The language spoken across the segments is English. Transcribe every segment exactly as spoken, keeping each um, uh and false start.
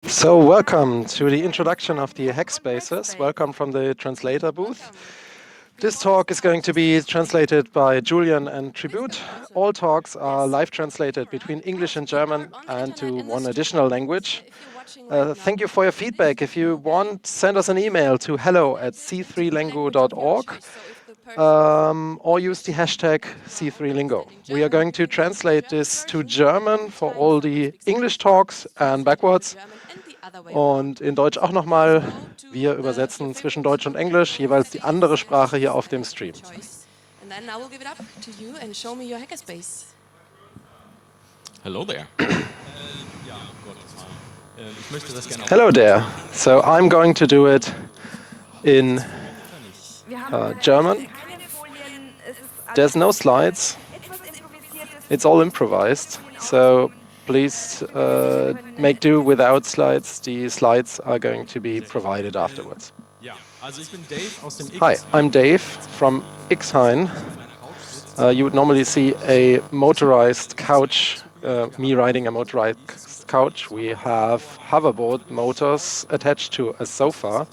So welcome to the introduction of the Hackspaces. Welcome from the translator booth. This talk is going to be translated by Julian and Tribute. All talks are live translated between English and German and to one additional language. Uh, thank you for your feedback. If you want, send us an email to hello at c three lingo dot org um, or use the hashtag C three lingo. We are going to translate this to German for all the English talks and backwards. Und in Deutsch auch nochmal. Wir übersetzen zwischen Deutsch und Englisch jeweils die andere Sprache hier auf dem Stream. Hello there. Hello there. So I'm going to do it in uh, German. There's no slides. It's all improvised. So please uh, make do without slides. The slides are going to be provided afterwards. Hi, I'm Dave from Ixhain. Uh, you would normally see a motorized couch, uh, me riding a motorized couch. We have hoverboard motors attached to a sofa.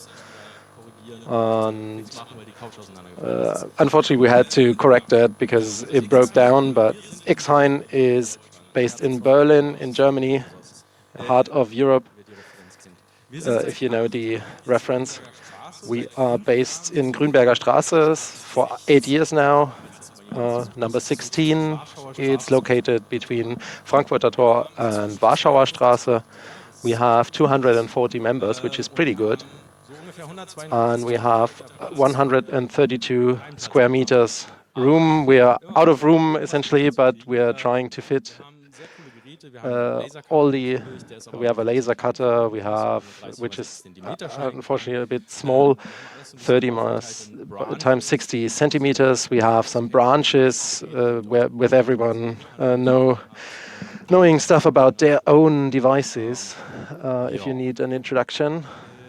And uh, unfortunately, we had to correct that because it broke down. But Ixhain is based in Berlin, in Germany, heart of Europe, uh, if you know the reference. We are based in Grünberger Straße for eight years now, uh, number sixteen. It's located between Frankfurter Tor and Warschauer Straße. We have two hundred forty members, which is pretty good. And we have one hundred thirty-two square meters room. We are out of room, essentially, but we are trying to fit Uh, all the, we have a laser cutter, we have, which is uh, unfortunately a bit small, thirty times sixty centimeters. We have some branches uh, where, with everyone uh, know, knowing stuff about their own devices. Uh, if you need an introduction,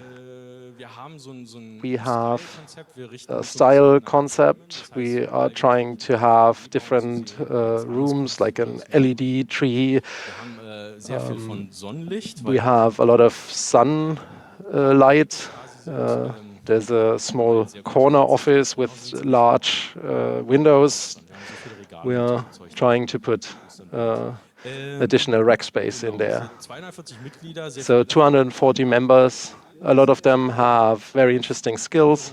we have a style concept. We are trying to have different uh, rooms, like an L E D tree. Um, we have a lot of sun uh, light. Uh, there's a small corner office with large uh, windows. We are trying to put uh, additional rack space in there. So two hundred forty members. A lot of them have very interesting skills.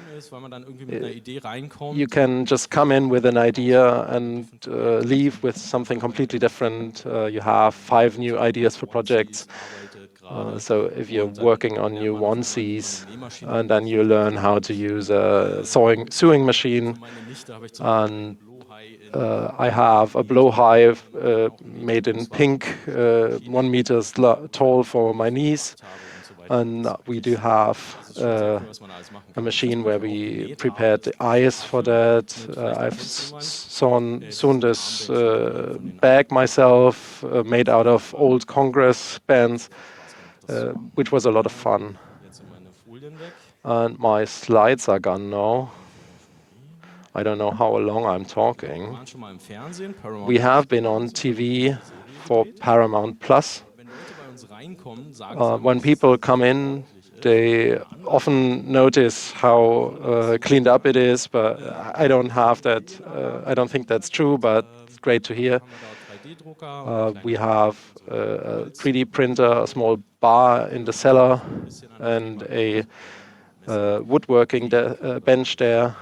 You can just come in with an idea and uh, leave with something completely different. Uh, you have five new ideas for projects. Uh, so if you're working on new onesies, and then you learn how to use a sewing, sewing machine, and uh, I have a blow hive uh, made in pink, uh, one meter tall for my niece. And we do have uh, a machine where we prepared the eyes for that. Uh, I've sewn, sewn this uh, bag myself, uh, made out of old Congress bands, uh, which was a lot of fun. And my slides are gone now. I don't know how long I'm talking. We have been on T V for Paramount Plus. Uh, when people come in, they often notice how uh, cleaned up it is, but I don't have that. Uh, I don't think that's true, but it's great to hear. Uh, we have a three D printer, a small bar in the cellar, and a uh, woodworking uh, bench there.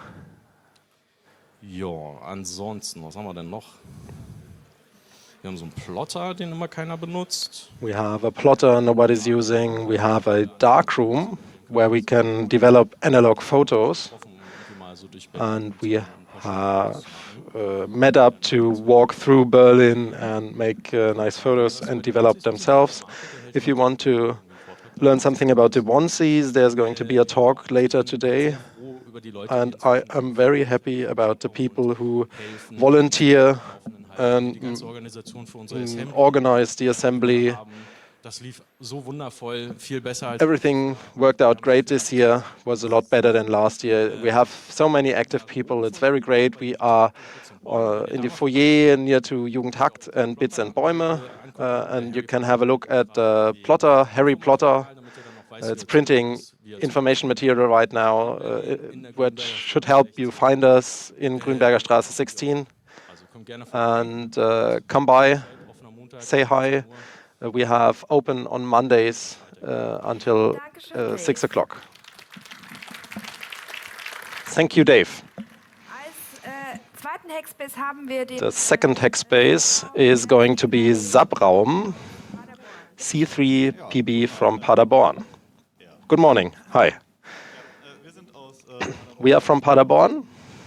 Ja, ansonsten, was haben wir denn noch? Wir haben so einen Plotter, den immer keiner benutzt. We have a plotter nobody's using. We have a dark room where we can develop analog photos. And we have uh, met up to walk through Berlin and make uh, nice photos and develop themselves. If you want to learn something about the onesies, there's going to be a talk later today. And I am very happy about the people who volunteer and mm, organize the assembly Das lief so wundervoll, viel besser als Everything worked out great this year, was a lot better than last year. We have so many active people, it's very great. We are uh, in the foyer near to Jugendhakt and Bits and Bäume, uh, and you can have a look at uh, Plotter, Harry Plotter. Uh, it's printing information material right now, uh, which should help you find us in Grünberger Straße sixteen. And uh, come by, say hi. Uh, we have open on Mondays uh, until uh, six o'clock. Thank you, Dave. The second Hackspace is going to be Subraum C three P B from Paderborn. Good morning. Hi. We are from Paderborn.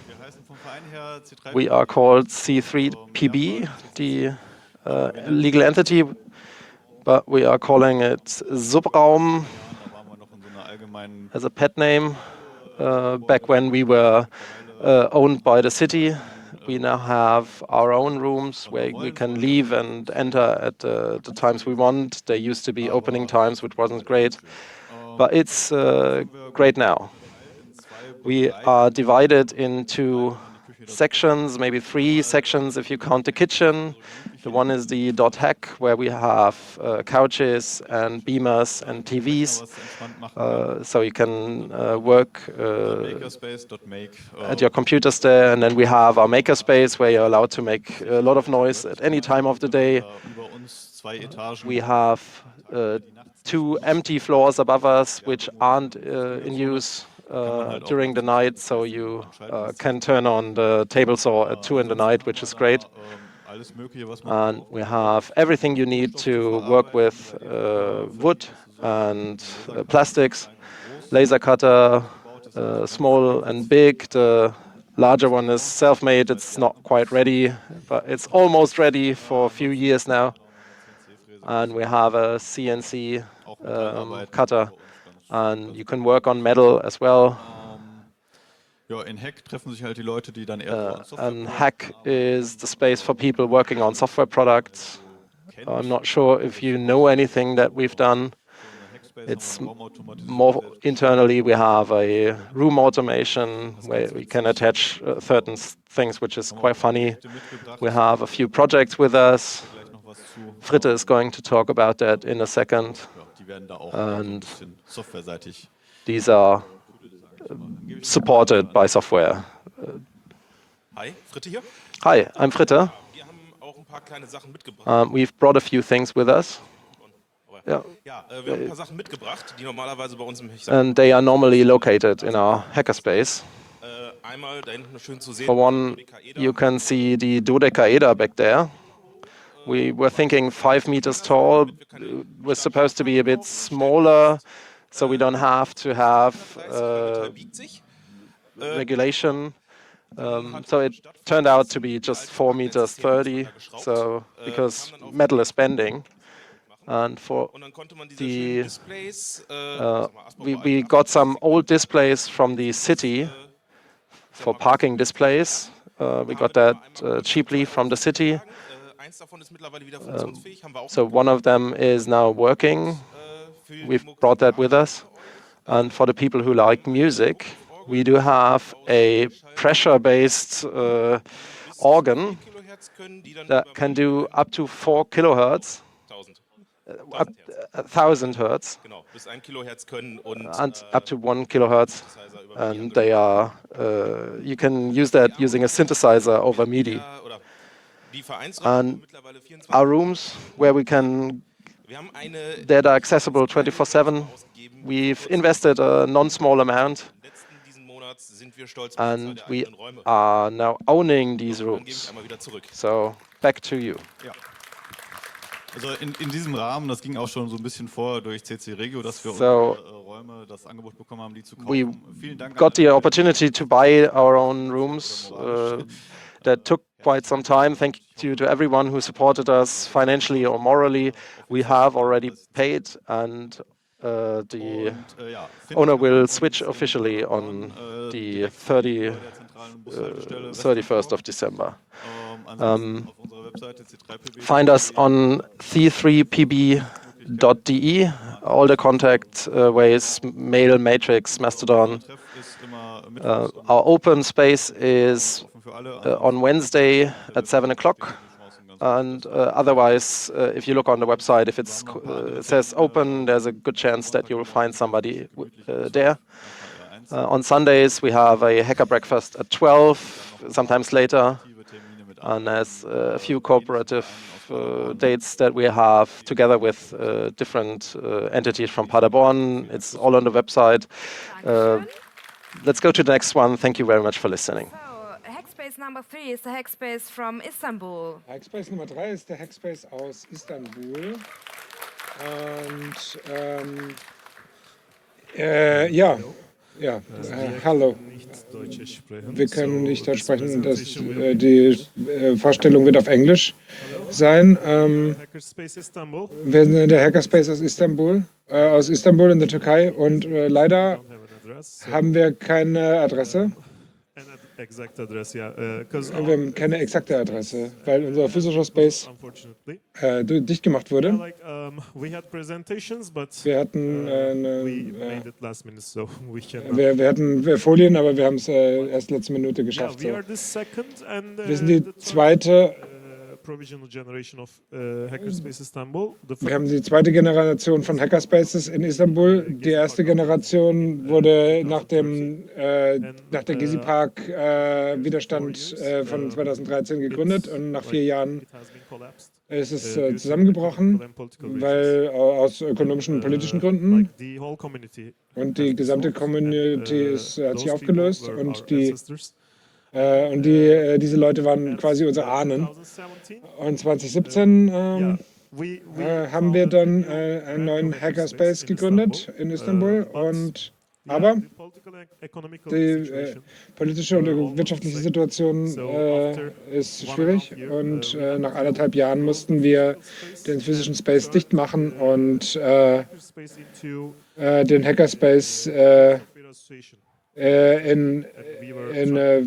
We are called C three P B, the uh, legal entity, but we are calling it Subraum as a pet name. Uh, back when we were uh, owned by the city, we now have our own rooms where we can leave and enter at uh, the times we want. There used to be opening times, which wasn't great, but it's uh, great now. We are divided into sections, maybe three sections if you count the kitchen. The one is the dot hack, where we have uh, couches and beamers and T Vs, uh, so you can uh, work uh, at your computers there. And then we have our makerspace, where you're allowed to make a lot of noise at any time of the day. We have uh, two empty floors above us, which aren't uh, in use Uh, during the night, so you uh, can turn on the table saw at two in the night, which is great. And we have everything you need to work with uh, wood and uh, plastics, laser cutter, uh, small and big. The larger one is self-made. It's not quite ready, but it's almost ready for a few years now. And we have a C N C um, cutter. And you can work on metal as well. Ja, in Hack treffen sich halt die Leute, die dann eher Uh, and Hack is the space for people working on software products. I'm not sure if you know anything that we've done. It's more internally. We have a room automation where we can attach uh, certain things, which is quite funny. We have a few projects with us. Fritte is going to talk about that in a second. And these are supported by software. Hi, Fritte hier. Hi, I'm Fritte. Wir haben auch ein paar kleine Sachen mitgebracht. Um, we've brought a few things with us. Ja, ja äh, wir haben ein paar Sachen mitgebracht, die normalerweise bei uns im And they are normally located in our hackerspace. Äh, einmal da hinten schön zu sehen. For one, you can see the Dodecaeder back there. We were thinking five meters tall. We're supposed to be a bit smaller, so we don't have to have uh, regulation. Um, so it turned out to be just four meters thirty. So because metal is bending, and for the uh, we we got some old displays from the city for parking displays. Uh, we got that uh, cheaply from the city. Um, so one of them is now working. We've brought that with us. And for the people who like music, we do have a pressure-based uh, organ that can do up to four kilohertz, uh, up a thousand hertz, and up to one kilohertz. And they are, uh, you can use that using a synthesizer over MIDI. And our rooms where we can, that are accessible twenty-four seven, we've invested a non-small amount, and we are now owning these rooms. So back to you. Ja. Also in, in diesem Rahmen, das ging auch schon so ein bisschen vor durch C C Regio, dass wir so, unsere äh, Räume das Angebot bekommen haben, die zu kaufen. We Vielen Dank got the opportunity to buy our own rooms. Uh, that took quite some time. Thank you to everyone who supported us financially or morally. We have already paid, and uh, the owner will switch officially on the thirty, uh, thirty-first of December. Um, find us on c three p b .de, all the contact uh, ways, mail, matrix, Mastodon. Treff ist immer Uh, mittwochs um our open space is offen für alle. uh, on Wednesday at seven o'clock. Ansonsten Chancen, And ganz uh, otherwise, uh, if you look on the website, if it's, uh, it says open, there's a good chance that you will find somebody uh, there. Uh, on Sundays, we have a hacker breakfast at twelve, sometimes later. Termine mit And there's uh, a few cooperative uh, dates that we have together with uh, different uh, entities from Paderborn. It's all on the website. Uh, let's go to the next one. Thank you very much for listening. So, Hackspace number three is the Hackspace from Istanbul. Hackspace Nummer drei ist der Hackspace aus Istanbul. Und ähm, äh, ja, ja, äh, hallo. Wir können nicht Deutsch sprechen, das, äh, die äh, Vorstellung wird auf Englisch sein. Ähm, wir sind in der Hackerspace aus Istanbul, äh, aus Istanbul in der Türkei und äh, leider haben wir keine Adresse. Wir haben keine exakte Adresse, weil unser physischer Space äh, dicht gemacht wurde. Wir hatten, äh, eine, äh, wir, wir hatten Folien, aber wir haben es äh, erst letzte Minute geschafft. So. Wir sind die zweite. Wir haben die zweite Generation von Hackerspaces in Istanbul. Die erste Generation wurde nach dem äh, nach der Gezi Park äh, Widerstand äh, von zweitausenddreizehn gegründet und nach vier Jahren ist es äh, zusammengebrochen, weil aus ökonomischen und politischen Gründen. Und die gesamte Community ist, hat sich aufgelöst und die Äh, und die, äh, diese Leute waren quasi unsere Ahnen. Und zwanzig siebzehn ähm, äh, haben wir dann äh, einen neuen Hackerspace gegründet in Istanbul. Und, aber die äh, politische und wirtschaftliche Situation äh, ist schwierig. Und äh, nach anderthalb Jahren mussten wir den physischen Space dicht machen und äh, äh, den Hackerspace äh, äh, in, in uh,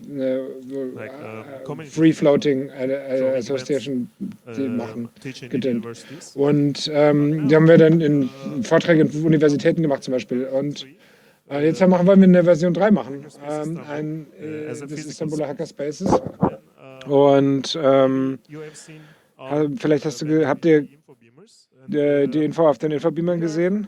uh, Free Floating uh, Association die machen, gedünnt. Und ähm, die haben wir dann in Vorträgen in Universitäten gemacht zum Beispiel. Und äh, jetzt machen, wollen wir eine Version drei machen, ähm, ein, äh, des Istanbuler Hackerspaces. Und ähm, vielleicht hast du, habt ihr die, die Info auf den Infobeamern gesehen?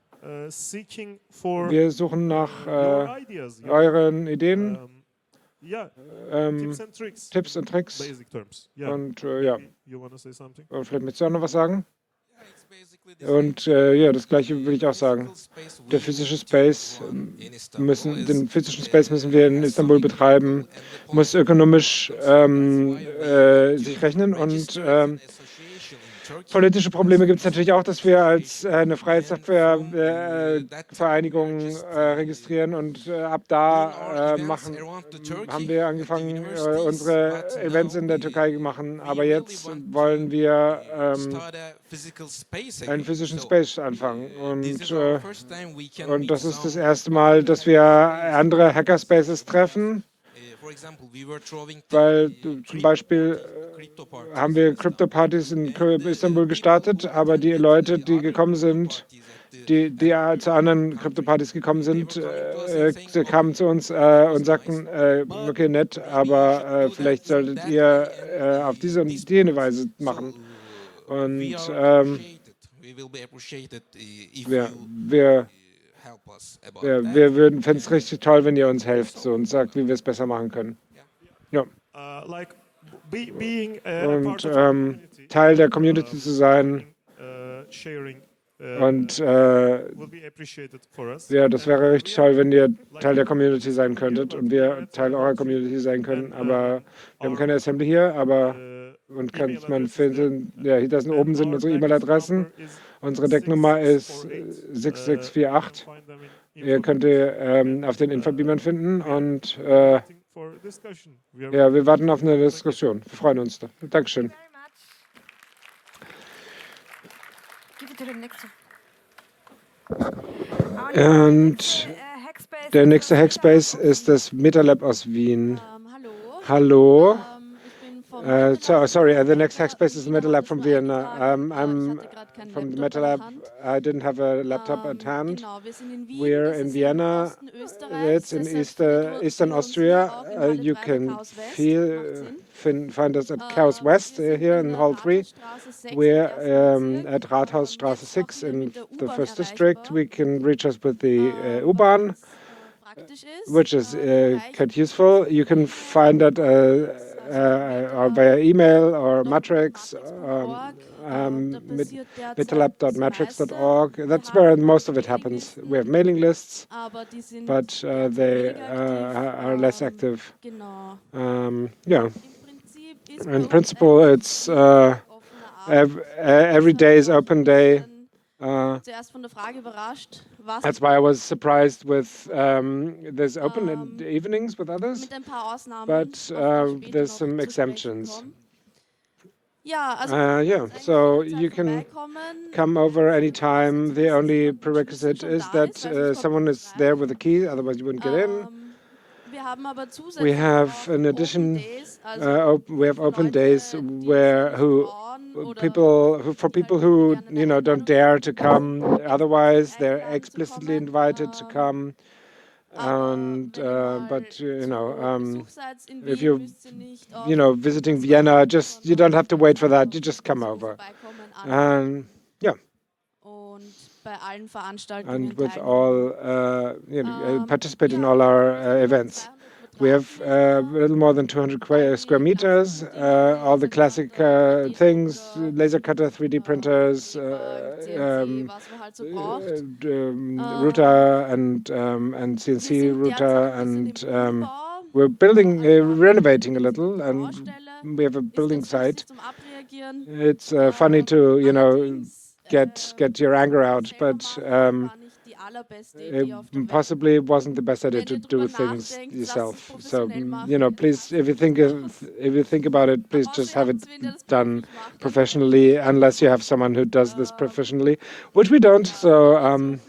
Wir suchen nach äh, euren Ideen, ähm, Tipps und Tricks. Und äh, ja, und vielleicht möchtest du auch noch was sagen? Und äh, ja, das Gleiche will ich auch sagen. Der physische Space müssen, den physischen Space müssen wir in Istanbul betreiben, muss ökonomisch ähm, äh, sich rechnen und ähm, politische Probleme gibt es natürlich auch, dass wir als äh, eine freie Softwarevereinigung äh, äh, registrieren und äh, ab da äh, machen, haben wir angefangen, äh, unsere Events in der Türkei machen. Aber jetzt wollen wir ähm, einen physischen Space anfangen. Und, äh, und das ist das erste Mal, dass wir andere Hackerspaces treffen. Weil zum Beispiel äh, haben wir Crypto-Partys in Istanbul gestartet, aber die Leute, die gekommen sind, die, die zu anderen Crypto-Partys gekommen sind, äh, äh, kamen zu uns äh, und sagten, äh, okay, nett, aber äh, vielleicht solltet ihr äh, auf diese und jene Weise machen. Und ähm, wir, wir Ja, wir würden, fänden es richtig toll, wenn ihr uns helft so, und sagt, wie wir es besser machen können. Ja. Und ähm, Teil der Community zu sein. Und äh, ja, das wäre richtig toll, wenn ihr Teil der Community sein könntet und wir Teil eurer Community sein können. Aber wir haben keine Assembly hier, aber und kann man finden, ja, hier das oben sind unsere E-Mail-Adressen. Unsere Decknummer ist sechs sechs vier acht. Ihr könnt ihr ähm, auf den Infobeamern finden und äh, ja, wir warten auf eine Diskussion. Wir freuen uns da. Dankeschön. Und der nächste Hackspace ist das MetaLab aus Wien. Hallo. Hallo. Uh, so sorry, uh, the next Hackspace is the MetaLab from Vienna. Um, I'm from the MetaLab. I didn't have a laptop at hand. We're in Vienna. It's in Easter, Eastern Austria. Uh, you can feel, fin, find us at Chaos West uh, here in Hall three. We're um, at Rathausstraße six in the first district. We can reach us with the uh, U-Bahn, which is uh, quite useful. You can find it uh, uh, or via email or Matrix, um, um, metalab dot matrix dot org. That's where most of it happens. We have mailing lists, but uh, they uh, are less active. Um, yeah. In principle, it's uh, ev every day is open day. Uh, that's why I was surprised with um, there's open in the evenings with others, but uh, there's some exemptions. Uh, yeah, so you can come over anytime. The only prerequisite is that uh, someone is there with a key, otherwise you wouldn't get in. We have, in addition, uh, we have open days where who people who, for people who you know don't dare to come. Otherwise, they're explicitly invited to come. And uh, but you know, um, if you're you know visiting Vienna, just you don't have to wait for that. You just come over. And yeah. And with all, uh, you know, participate in all our uh, events. We have uh, a little more than two hundred square meters, uh, all the classic uh, things, laser cutter, three D printers, uh, um, um, router and um, and C N C router, and um, we're building, uh, renovating a little, and we have a building site. It's uh, funny to, you know, get get your anger out, but um, it possibly wasn't the best idea to do things yourself. So you know, please, if you think of, if you think about it, please just have it done professionally, unless you have someone who does this professionally, which we don't. So um,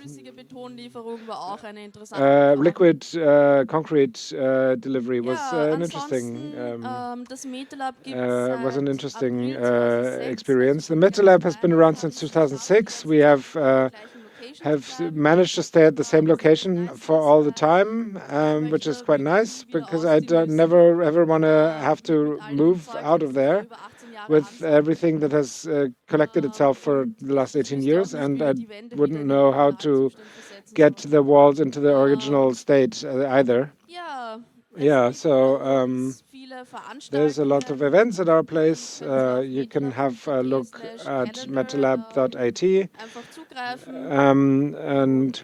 uh, liquid uh, concrete uh, delivery was uh, an interesting um, uh, was an interesting uh, experience. The MetaLab has been around since two thousand six. We have uh, have managed to stay at the same location for all the time, um, which is quite nice, because I don't, never ever want to have to move out of there with everything that has uh, collected itself for the last eighteen years, and I wouldn't know how to get the walls into the original state uh, either. Yeah, so um, there's a lot of events at our place. Uh, you can have a look at metalab dot I T um, and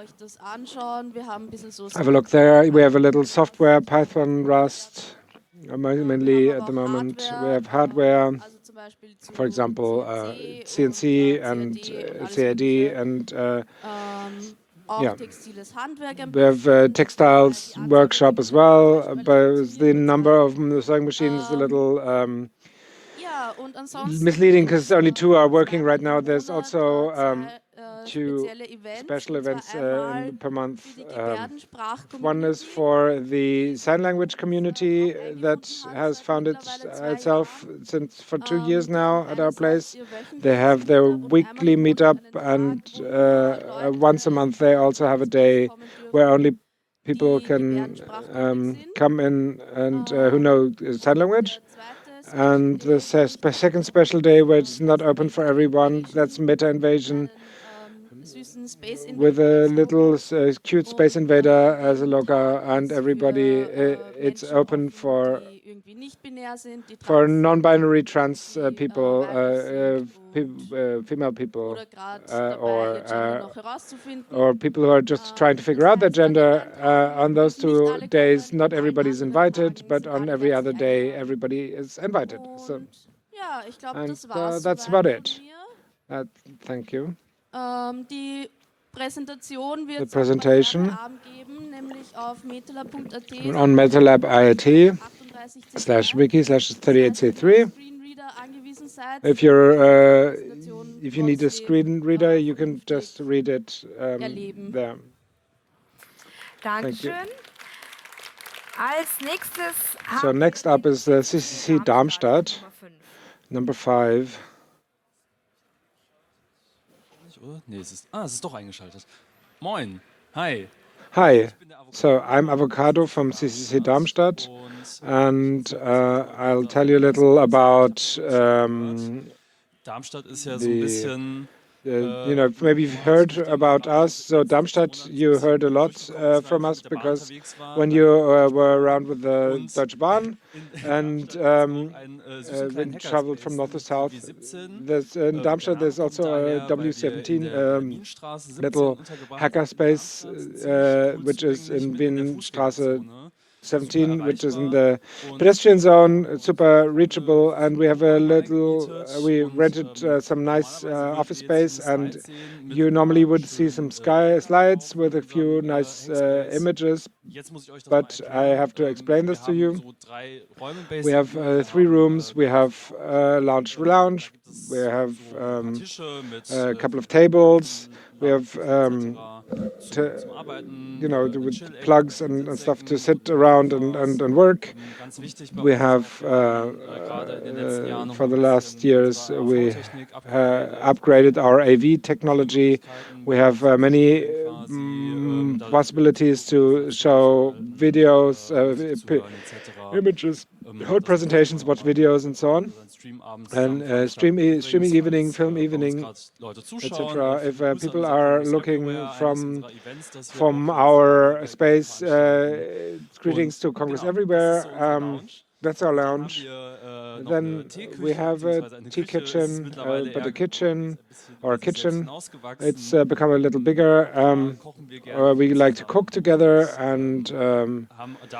have a look there. We have a little software, Python, Rust, mainly at the moment. We have hardware, for example, uh, C N C and uh, C A D and uh, yeah. We have a textiles workshop as well, but the number of sewing machines is a little um, misleading, because only two are working right now. There's also um, two special events uh, per month. Um, one is for the sign language community that has founded itself since for two years now at our place. They have their weekly meetup, and uh, once a month they also have a day where only people can um, come in and uh, who know sign language. And the second special day, where it's not open for everyone, that's Meta Invasion, with a little uh, cute Space Invader as a logo, and everybody, uh, it's open for for non-binary trans uh, people, uh, uh, pe uh, female people, uh, or uh, or people who are just trying to figure out their gender. Uh, on those two days, not everybody's invited, but on every other day, everybody is invited. So, and uh, that's about it. Uh, thank you. Um, die Präsentation wird the presentation geben, nämlich auf metalab dot I T on metalab dot I T slash wiki slash thirty-eight C three. If you're uh, if you need a screen reader, you can just read it um, there. Dankeschön. Als nächstes So haben next wir up is the die C C C Darmstadt, Nummer fünf. number five. Oder? Nee, es ist, ah, es ist doch eingeschaltet. Moin, hi. Hi, so I'm Avocado from C C C Darmstadt, and uh, I'll tell you a little about um, Darmstadt ist ja so ein the bisschen Uh, you know, maybe you've heard about us. So Darmstadt, you heard a lot uh, from us because when you uh, were around with the Deutsche Bahn and um, uh, when you traveled from north to south, there's, in Darmstadt there's also a W seventeen um, little hackerspace, uh, which is in Wienstraße seventeen, which is in the pedestrian zone, super reachable, and we have a little, uh, we rented uh, some nice uh, office space, and you normally would see some sky slides with a few nice uh, images, but I have to explain this to you. We have uh, three rooms, we have a lounge lounge, we have um, a couple of tables, we have um, to, you know, with plugs and, and stuff to sit around and, and, and work. We have, uh, uh, for the last years, we uh, upgraded our A V technology. We have uh, many um, possibilities to show videos, uh, images, hold presentations, watch videos, and so on. And uh, stream e streaming evening, film evening, et cetera. If uh, people are looking from from our space, uh, greetings to Congress Everywhere. Um, that's our lounge. Then we have a tea kitchen, uh, but a kitchen or a kitchen. It's uh, become a little bigger. Um, uh, we like to cook together and um,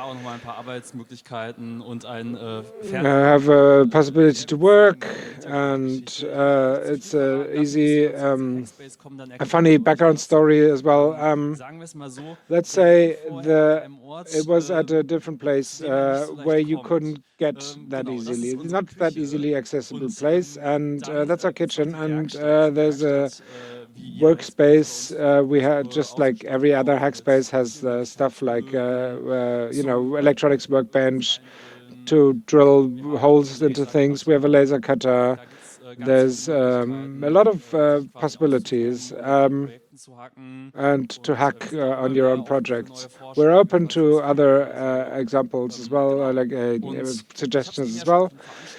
have a possibility to work, and uh, it's a easy, um, a funny background story as well. Um, let's say the it was at a different place uh, where you couldn't get that easily. It's not that easily accessible place, and uh, that's our kitchen. And uh, there's a workspace. Uh, we had just like every other hackspace has uh, stuff like uh, uh, you know, electronics workbench to drill holes into things. We have a laser cutter. There's um, a lot of uh, possibilities. Um, and to hack uh, on your own projects. We're open to other uh, examples as well, uh, like uh, suggestions as well.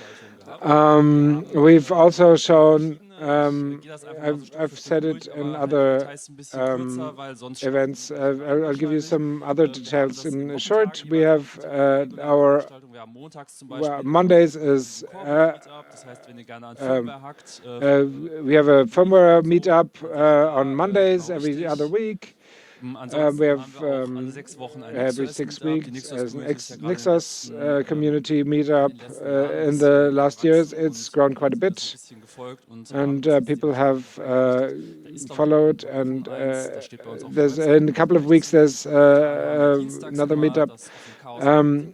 Um, we've also shown, um, I've, I've said it in other um, events, uh, I'll, I'll give you some other details in short. We have uh, our, well, Mondays is, uh, um, uh, we have a firmware meetup uh, on Mondays every other week. Uh, we have um, every six weeks as an Nixos uh, community meetup. Uh, in the last years, it's grown quite a bit, and uh, people have uh, followed. And uh, there's in a couple of weeks there's uh, uh, another meetup. Um,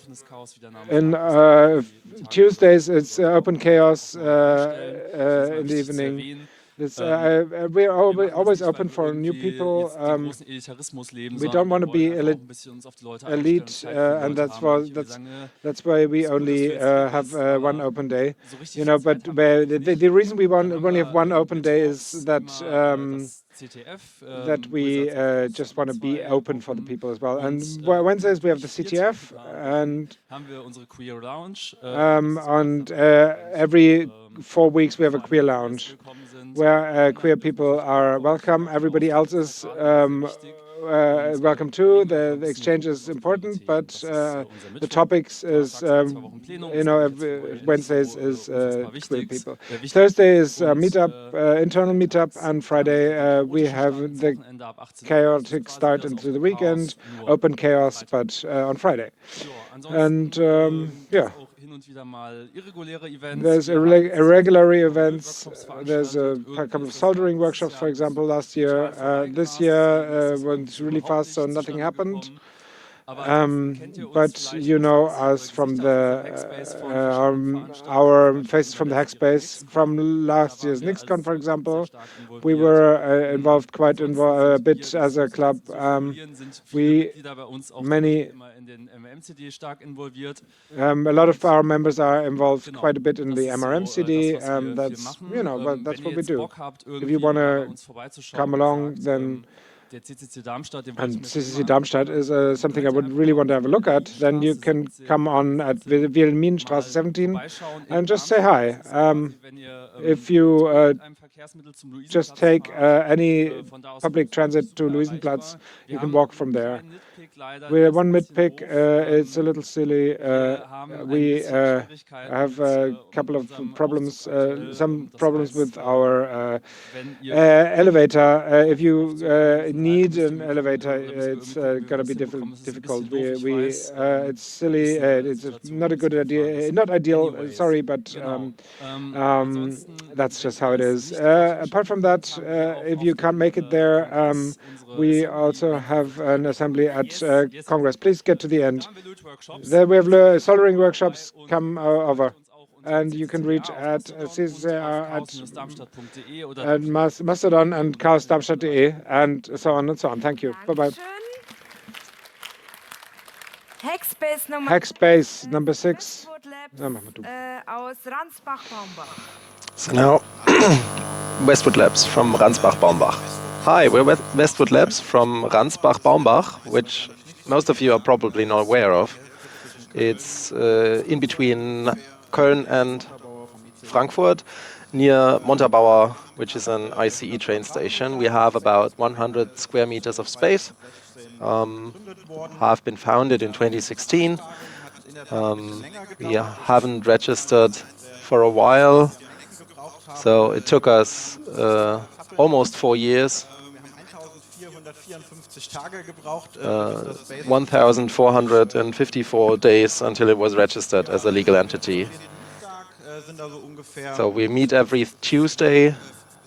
in uh, Tuesdays, it's uh, open chaos uh, uh, in the evening. This, uh, uh, we're always, always open for new people. Um, we don't want to be elite, elite uh, and that's why that's that's why we only uh, have uh, one open day. You know, but the, the reason we want, only have one open day is that um, that we uh, just want to be open for the people as well. And Wednesdays we have the C T F, and um, and uh, every four weeks we have a queer lounge where uh, queer people are welcome. Everybody else is um, uh, welcome too. The, the exchange is important, but uh, the topics is, um, you know, Wednesdays is uh, queer people. Thursday is a meetup, uh, internal meetup, and Friday uh, we have the chaotic start into the weekend, open chaos, but uh, on Friday. And um, yeah. There's irre irregular events. There's a, a couple of soldering workshops, for example, last year. Uh, this year uh, went really fast, so nothing happened. Um, but you know us from the uh, um, our faces from the Hackspace from last year's NixCon, for example. We were uh, involved quite invo a bit as a club. Um, we many um, a lot of our members are involved quite a bit in the M R M C D. Um, that's you know, but that's what we do. If you want to come along, then and C C C Darmstadt is uh, something I would really want to have a look at, then you can come on at Wilhelminenstraße seventeen and just say hi. Um, if you uh, just take uh, any public transit to Luisenplatz, you can walk from there. With one nitpick, uh, it's a little silly. Uh, we uh, have a couple of problems, uh, some problems with our uh, uh, elevator. Uh, if you uh, need an elevator, it's uh, gonna be diff difficult. We, we uh, it's silly. Uh, it's not a good idea. Not ideal. Uh, sorry, but um, um, that's just how it is. Uh, apart from that, uh, if you can't make it there, um, we also have an assembly at uh, Congress. Please get to the end. There we have uh, soldering workshops. Come uh, over. And you can reach at uh, C C C R at, at Mas Mastodon and chaos darmstadt dot de and so on and so on. Thank you. Bye-bye. Hackspace number, Hackspace number six. Äh, aus Ransbach-Baumbach. So now, Westwood Labs from Ransbach-Baumbach. Hi, we're West Westwood Labs from Ransbach-Baumbach, which most of you are probably not aware of. It's uh, in between Köln and Frankfurt, near Montabaur, which is an I C E train station. We have about one hundred square meters of space. Um, have been founded in twenty sixteen. Um, we haven't registered for a while, so it took us uh, almost four years. Uh, one thousand four hundred fifty-four days until it was registered as a legal entity. So we meet every Tuesday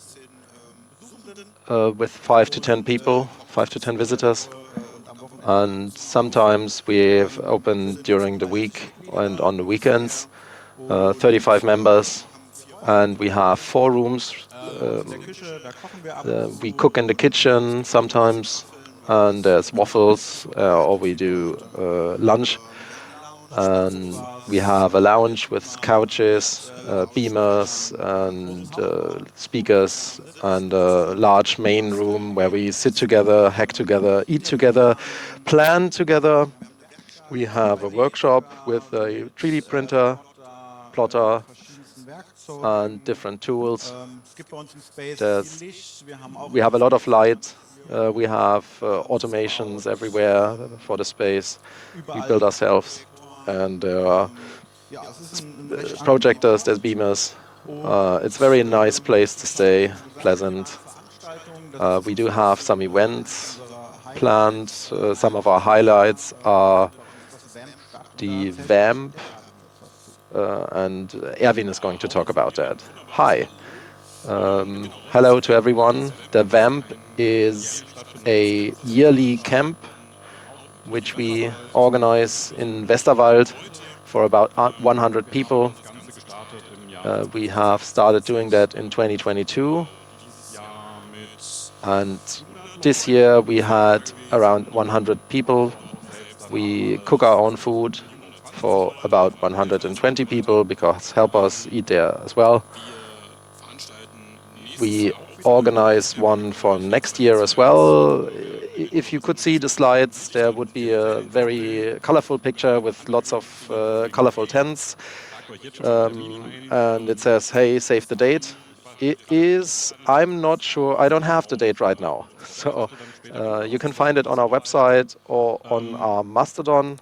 uh, with five to ten people, five to ten visitors. And sometimes we've opened during the week and on the weekends, uh, thirty-five members. And we have four rooms. Um, uh, we cook in the kitchen sometimes, and there's waffles, uh, or we do uh, lunch. And we have a lounge with couches, uh, beamers, and uh, speakers, and a large main room where we sit together, hack together, eat together, plan together. We have a workshop with a three D printer, plotter, and different tools. There's, we have a lot of light. Uh, we have uh, automations everywhere for the space. We build ourselves. And there are projectors, there's beamers. Uh, it's a very nice place to stay, pleasant. Uh, we do have some events planned. Uh, some of our highlights are the VAMP, uh, and Erwin is going to talk about that. Hi. Um, hello to everyone. The VAMP is a yearly camp which we organize in Westerwald for about one hundred people. Uh, we have started doing that in twenty twenty-two. And this year we had around one hundred people. We cook our own food for about one hundred twenty people because helpers eat there as well. We organize one for next year as well. If you could see the slides, there would be a very colorful picture with lots of uh, colorful tents. Um, and it says, hey, save the date. It is, I'm not sure, I don't have the date right now. So uh, you can find it on our website or on our Mastodon.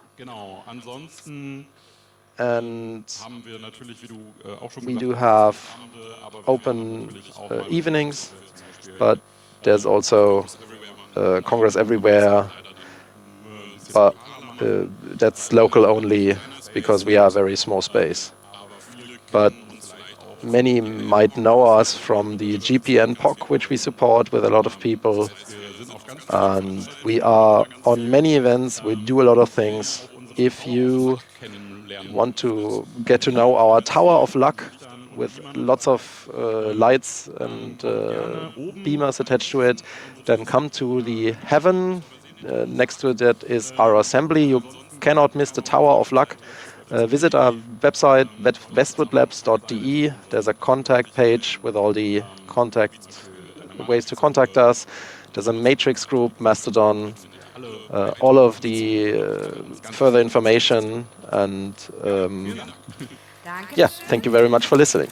And we do have open uh, evenings, but there's also uh, Congress everywhere, but uh, that's local only because we are a very small space. But many might know us from the G P N P O C, which we support with a lot of people. And we are on many events, we do a lot of things. If you want to get to know our Tower of Luck with lots of uh, lights and uh, beamers attached to it, then come to the Heaven. Uh, next to that is our assembly. You cannot miss the Tower of Luck. Uh, visit our website, westwood labs dot d e. There's a contact page with all the contact ways to contact us. There's a matrix group, Mastodon, uh, all of the uh, further information. And um, yeah, thank you very much for listening.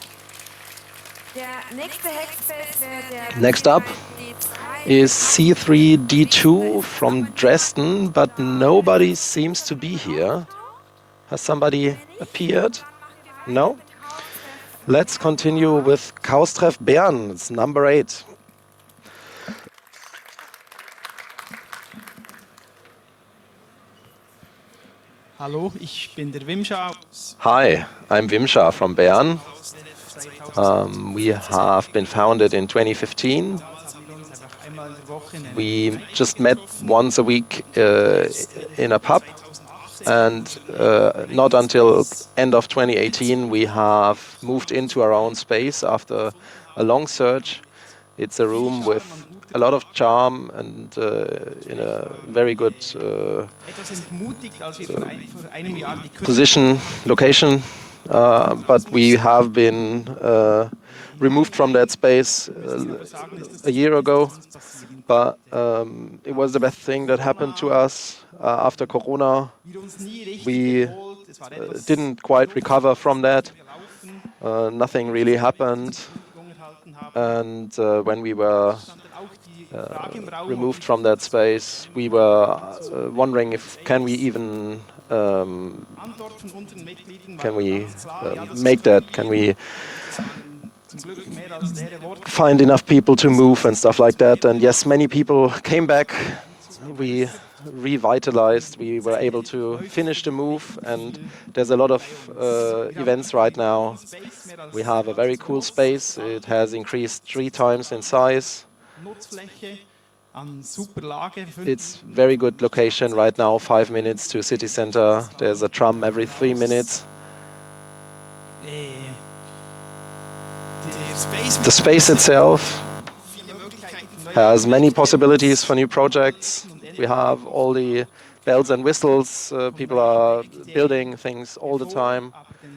Next up is C three D two from Dresden, but nobody seems to be here. Has somebody appeared? No? Let's continue with Chaostreff Bern. It's number eight. Hallo, ich bin der Wimscha. Hi, I'm Wimscha from Bern. Um, we have been founded in twenty fifteen. We just met once a week uh, in a pub, and uh, not until end of twenty eighteen we have moved into our own space after a long search. It's a room with a lot of charm and uh, in a very good uh, position, location. Uh, but we have been uh, removed from that space uh, a year ago. But um, it was the best thing that happened to us uh, after Corona. We uh, didn't quite recover from that. Uh, nothing really happened. And uh, when we were uh, removed from that space, we were uh, wondering if can we even um, can we uh, make that? Can we find enough people to move and stuff like that? And yes, many people came back. We revitalized. We were able to finish the move, and there's a lot of uh, events right now. We have a very cool space. It has increased three times in size. It's very good location right now, five minutes to city center. There's a tram every three minutes. The space itself has many possibilities for new projects. We have all the bells and whistles. Uh, people are building things all the time.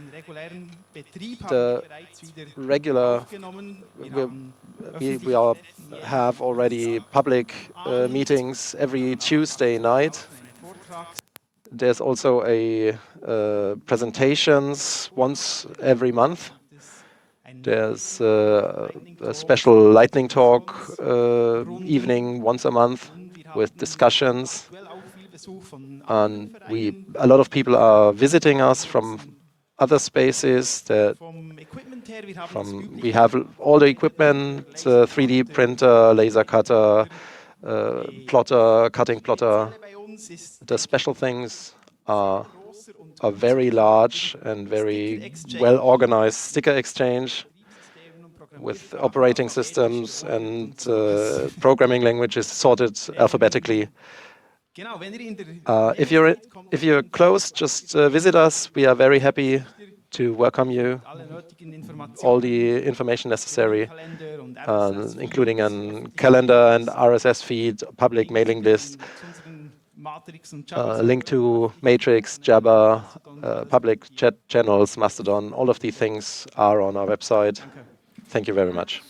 The regular, we, we are, have already public uh, meetings every Tuesday night. There's also a uh, presentations once every month. There's uh, a special lightning talk uh, evening once a month with discussions. And we, a lot of people are visiting us from other spaces. That from we have all the equipment, uh, three D printer, laser cutter, uh, plotter, cutting plotter. The special things are are very large and very well organized sticker exchange with operating systems and uh, programming languages sorted alphabetically. Uh, if you're if you're close, just uh, visit us. We are very happy to welcome you. All the information necessary, uh, including a calendar and R S S feed, public mailing list, uh, link to Matrix, Jabber, uh, public chat channels, Mastodon. All of these things are on our website. Thank you very much.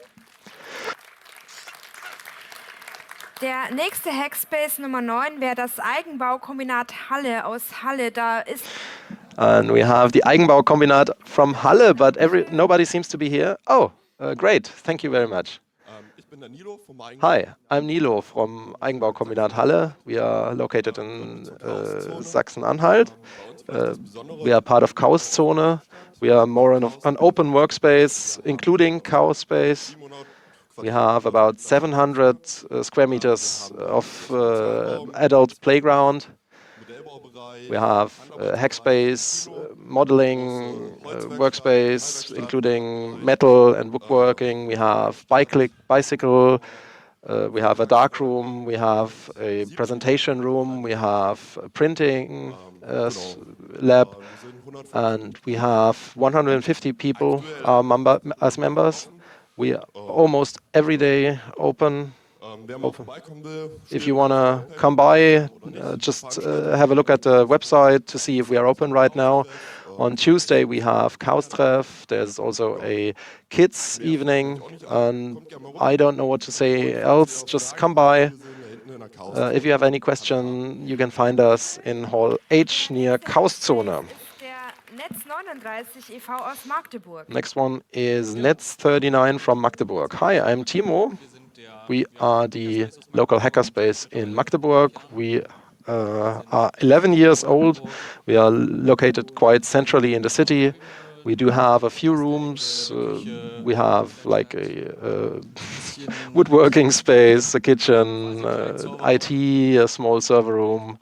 Der nächste Hackspace Nummer neun wäre das Eigenbaukombinat Halle aus Halle. Da ist And we have the Eigenbaukombinat from Halle, but every nobody seems to be here. Oh, uh, great. Thank you very much. Hi, I'm Nilo from Eigenbaukombinat Halle. We are located in uh, Sachsen-Anhalt. Uh, we are part of Chaos Zone. We are more an, an open workspace, including Chaos Space. We have about seven hundred uh, square meters of uh, adult playground. We have uh, hackspace, uh, modeling, uh, workspace, including metal and woodworking. We have bike bicycle Uh, we have a dark room, we have a presentation room, we have a printing uh, s- lab, and we have one hundred fifty people are member, as members. We are almost every day open. open. If you want to come by, uh, just uh, have a look at the website to see if we are open right now. On Tuesday, we have Chaos-Treff. There's also a kids evening. And I don't know what to say else. Just come by. Uh, if you have any question, you can find us in Hall H near Chaoszone. Der Netz neununddreißig e V aus Magdeburg. Next one is Netz thirty-nine from Magdeburg. Hi, I'm Timo. We are the local hackerspace in Magdeburg. We uh, are eleven years old. We are located quite centrally in the city. We do have a few rooms. Uh, we have like a, uh woodworking space, a kitchen, uh, I T, a small server room.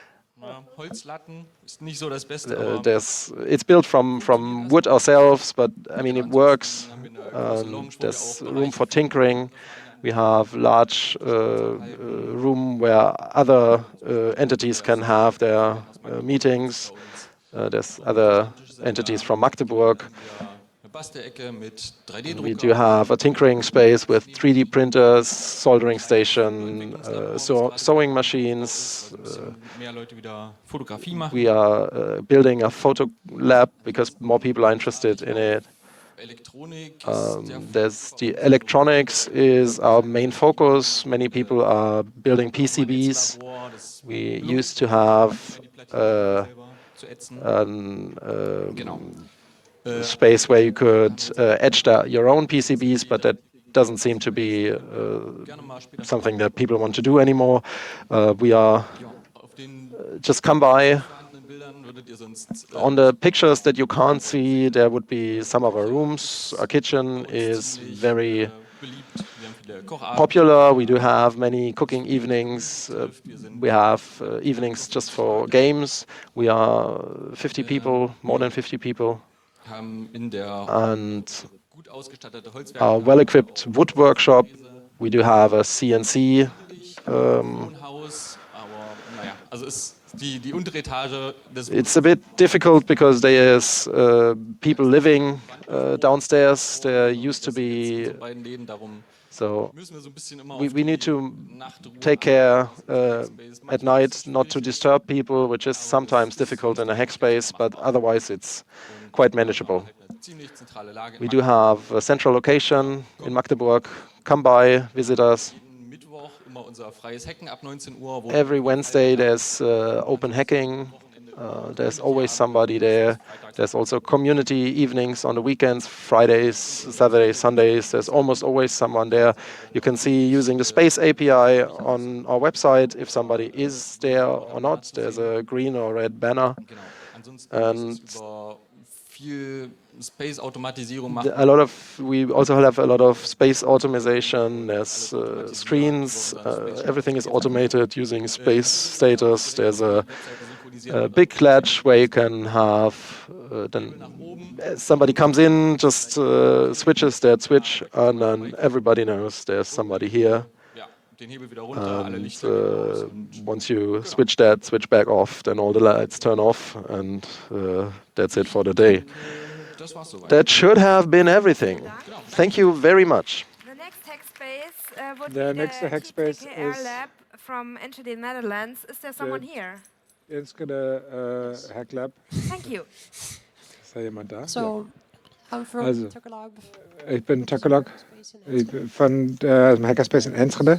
Holzlatten ist nicht so das Beste, Uh, aber there's, it's built from, from wood ourselves, but I mean it works. Um, there's room for tinkering. We have large uh, uh, room where other uh, entities can have their uh, meetings. Uh, there's other entities from Magdeburg. eine Bastelecke mit drei We D-Drucker. do have a tinkering space with three D printers, soldering station, uh, sew sewing machines. Uh, Mehr Leute wieder Fotografie machen. we are uh, building a photo lab because more people are interested in it. Elektronik ist Um, sehr there's the electronics is our main focus. Many people are building P C Bs. Labor, das We used to have uh, selber zu ätzen. an um, Genau. space where you could uh, etch the, your own P C Bs, but that doesn't seem to be uh, Gerne mal später something that people want to do anymore. Uh, we are Ja, auf den just come by. vorhandenen Bildern würdet ihr sonst äh, On the pictures that you can't see, there would be some of our rooms. Our kitchen is very äh, beliebt. Wir haben viele Kochabende. popular. We do have many cooking evenings. Uh, we have uh, evenings just for games. We are fifty people, more than fifty people, Haben in der and gut ausgestattete our Holzwerk well-equipped wood workshop. We do have a C N C. Um, Wohnhaus, aber naja, also ist die, die untere Etage des it's a bit difficult because there's uh, people living uh, downstairs. There used to be, unsere beiden Läden, darum so müssen wir so ein bisschen immer we, auf we die need to Nachtruhe take care uh, Space. at night not to disturb people, which is sometimes difficult in a hack space, but otherwise it's quite manageable. eine ziemlich zentrale Lage. We do have a central location in Magdeburg. Come by, visit us. Jeden Mittwoch immer unser freies Hacken ab neunzehn Uhr, wo Every Wednesday there's uh, open hacking. Uh, there's always somebody there. There's also community evenings on the weekends, Fridays, Saturdays, Sundays. There's almost always someone there. You can see using the Space A P I on our website if somebody is there or not. There's a green or red banner. genau. Ansonsten And ist es über viel Space-Automatisierung machen. a lot of we also have a lot of space automation. There's uh, screens. Uh, everything is automated using space status. There's a, a big ledge where you can have uh, then somebody comes in, just uh, switches that switch, and then everybody knows there's somebody here. Ja, den Hebel wieder runter, alle And Lichter gehen aus uh, und once you switch that, switch back off, then all the lights turn off, and uh, that's it for the day. das war's soweit. That should have been everything. Thank you very much. The next hackspace uh, would Der be nächste the Hackspace T K R ist- Lab from Enter the Netherlands. Is there someone here? Jetzt gerade äh, Hack Lab. Thank you. Ist da jemand da? So, I'm from Also, Tagalog. Ja. Ich bin Takalog ich bin von der Hackerspace in Enschede.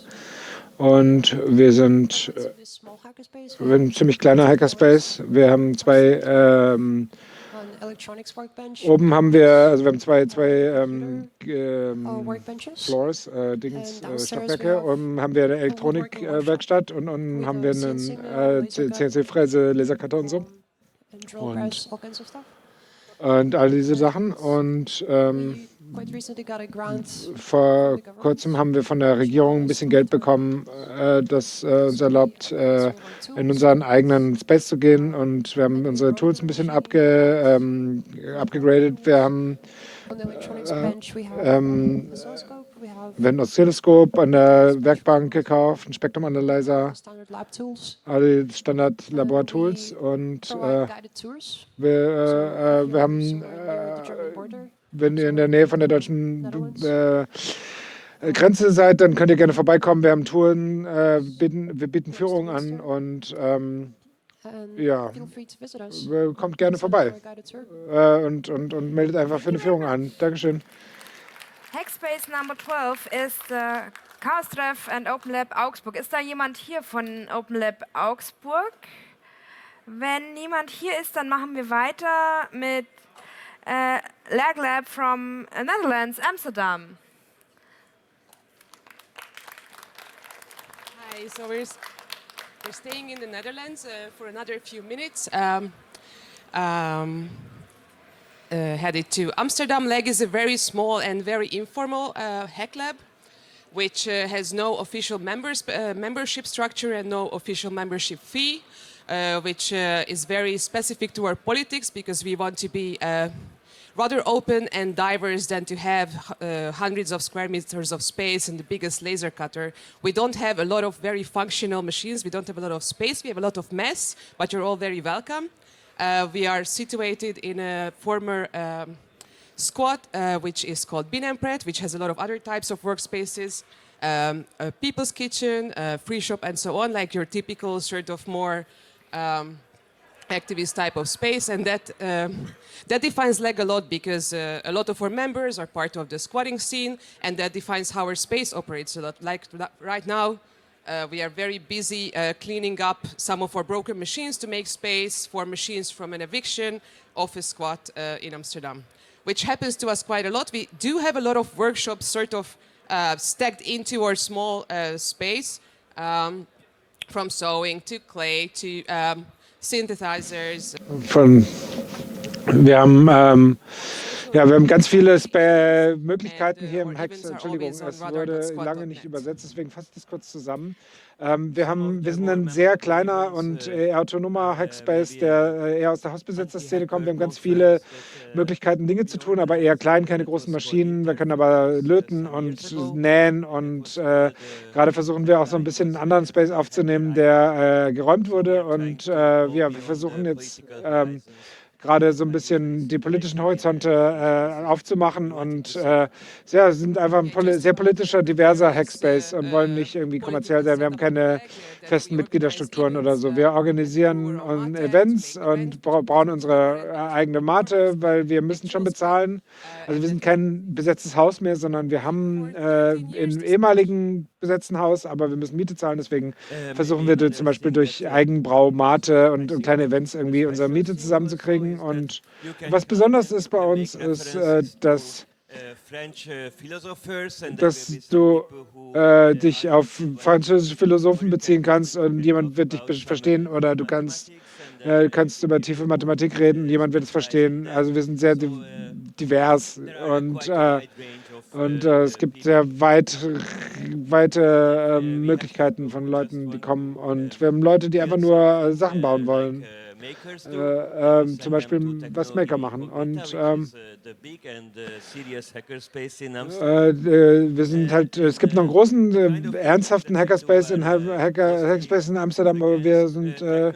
Und wir sind, äh, This small hackerspace wir sind ein ziemlich kleiner Hackerspace. Wir haben zwei, ähm, on electronics workbench, oben haben wir, also wir haben zwei, zwei ähm, uh, ähm, workbenches. Floors, äh, Dings, And äh, downstairs Stockwerke. we have Oben haben wir eine woodworking Elektronikwerkstatt und unten with haben a wir C N einen C mill, äh, laser C N C-Fräse, Lasercutter und so. um, and drill Und- press, all kinds of stuff. Und all diese Sachen. Und ähm, We quite recently got a grant. vor kurzem haben wir von der Regierung ein bisschen Geld bekommen, äh, das äh, uns erlaubt, äh, in unseren eigenen Space zu gehen. Und wir haben unsere Tools ein bisschen abge, ähm, abgegradet. Wir haben On the electronics bench, we have ähm, an oscilloscope We have Wir haben ein Oszilloskop an der Werkbank gekauft, ein Spektrum-Analyzer, standard lab tools. alle Standard-Labor-Tools und Provide äh, guided tours. wir, So äh, if wir you're haben, somewhere near the German äh, border, wenn ihr in der Nähe von der deutschen Netherlands. äh, Grenze seid, dann könnt ihr gerne vorbeikommen. Wir haben Touren, äh, bieten, wir bieten Führungen an und ähm, And ja, feel free to visit us. äh, kommt gerne Sign up for vorbei a guided tour. äh, und, und, und meldet einfach für eine Führung an. Dankeschön. Hackspace Number zwölf ist äh, Chaos Treff and Open Lab Augsburg. Ist da jemand hier von Open Lab Augsburg? Wenn niemand hier ist, dann machen wir weiter mit äh, Lag Lab from Netherlands, Amsterdam. Hi, so we're, s- we're staying in the Netherlands uh, for another few minutes. Um, um, uh, headed to Amsterdam. Leg is a very small and very informal uh, hack lab, which uh, has no official members, uh, membership structure and no official membership fee, uh, which uh, is very specific to our politics because we want to be uh, rather open and diverse than to have uh, hundreds of square meters of space and the biggest laser cutter. We don't have a lot of very functional machines. We don't have a lot of space. We have a lot of mess, but you're all very welcome. Uh, we are situated in a former um, squad, uh, which is called Bin and Pret, which has a lot of other types of workspaces, um, a people's kitchen, a free shop, and so on, like your typical sort of more um, activist type of space, and that um, that defines Leg a lot because uh, a lot of our members are part of the squatting scene, and that defines how our space operates a lot. Like right now, uh, we are very busy uh, cleaning up some of our broken machines to make space for machines from an eviction of a squat uh, in Amsterdam, which happens to us quite a lot. We do have a lot of workshops sort of uh, stacked into our small uh, space, um, from sewing to clay to um, synthesizers. Von, wir haben ähm, ja, wir haben ganz viele Spa Möglichkeiten hier im Hacks. Entschuldigung, es wurde lange nicht übersetzt, deswegen fasse ich das kurz zusammen. Ähm, wir, haben, wir sind ein sehr kleiner und eher autonomer Hackspace, der eher aus der Hausbesetzerszene kommt. Wir haben ganz viele Möglichkeiten, Dinge zu tun, aber eher klein, keine großen Maschinen. Wir können aber löten und nähen und äh, gerade versuchen wir auch so ein bisschen einen anderen Space aufzunehmen, der äh, geräumt wurde. Und äh, ja, wir versuchen jetzt ähm, gerade so ein bisschen die politischen Horizonte äh, aufzumachen und äh, ja, sind einfach ein poli sehr politischer, diverser Hackspace und wollen nicht irgendwie kommerziell sein. Wir haben keine festen Mitgliederstrukturen oder so. Wir organisieren um, Events und bauen unsere äh, eigene Mate, weil wir müssen schon bezahlen. Also wir sind kein besetztes Haus mehr, sondern wir haben äh, im ehemaligen besetzten Haus, aber wir müssen Miete zahlen. Deswegen versuchen wir zum Beispiel durch Eigenbrau, Mate und, und kleine Events irgendwie unsere Miete zusammenzukriegen. Und was besonders ist bei uns, ist, äh, dass, dass du äh, dich auf französische Philosophen beziehen kannst und jemand wird dich verstehen oder du kannst, äh, kannst über tiefe Mathematik reden, jemand wird es verstehen. Also wir sind sehr divers und, äh, und äh, es gibt sehr weit, weite äh, Möglichkeiten von Leuten, die kommen und wir haben Leute, die einfach nur äh, Sachen bauen wollen. Äh, äh, zum Beispiel was Maker machen. Und ähm, äh, äh, wir sind halt, es gibt noch einen großen, äh, ernsthaften Hackerspace in, Hacker, Hackerspace in Amsterdam, aber wir sind, äh,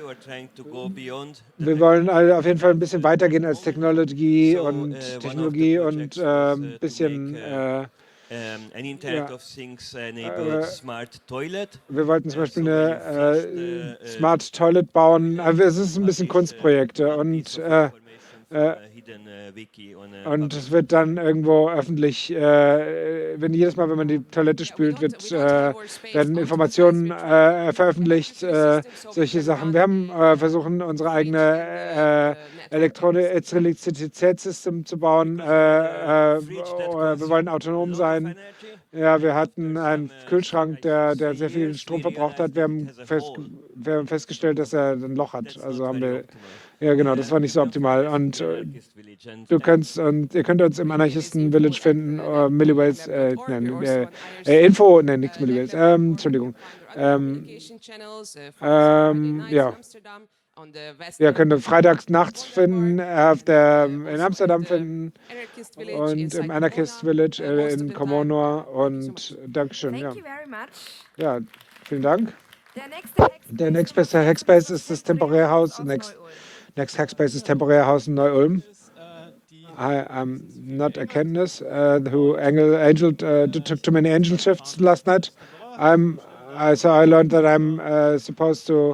wir wollen alle auf jeden Fall ein bisschen weitergehen als Technologie und Technologie und äh, ein bisschen äh, Um, an Internet ja. of Things enabled äh, smart toilet. Wir wollten zum Beispiel eine äh, Smart Toilet bauen. Aber es ist ein bisschen Kunstprojekte und äh, äh, und es wird dann irgendwo öffentlich, äh, wenn jedes Mal, wenn man die Toilette spült, wird, äh, werden Informationen äh, veröffentlicht, äh, solche Sachen. Wir haben äh, versuchen, unsere eigene äh, Elektrizitätssystem zu bauen. Äh, äh, wir wollen autonom sein. Ja, wir hatten einen Kühlschrank, der, der sehr viel Strom verbraucht hat. Wir haben, fest, wir haben festgestellt, dass er ein Loch hat. Also haben wir, ja genau, das war nicht so optimal. Und äh, du kannst, und ihr könnt uns im Anarchisten Village finden, äh, Milliways, äh, nein, äh, äh, Info, nein, nichts Milliways, ähm, Entschuldigung. Ähm, ähm, ja. on the west. Wir können freitags nachts finden, auf der, in Amsterdam finden und im Anarchist Village äh, in Komono. Und Dankeschön. Ja. Thank you very much. Ja, vielen Dank. Der nächste Hackspace, Der nächstbeste Hackspace ist das Temporärhaus. Next, next Hackspace ist Temporärhaus in Neu-Ulm. I am not Erkenntnis, uh, who angel, angel, uh, took too many angel shifts last night. I'm, uh, so I learned that I'm uh, supposed to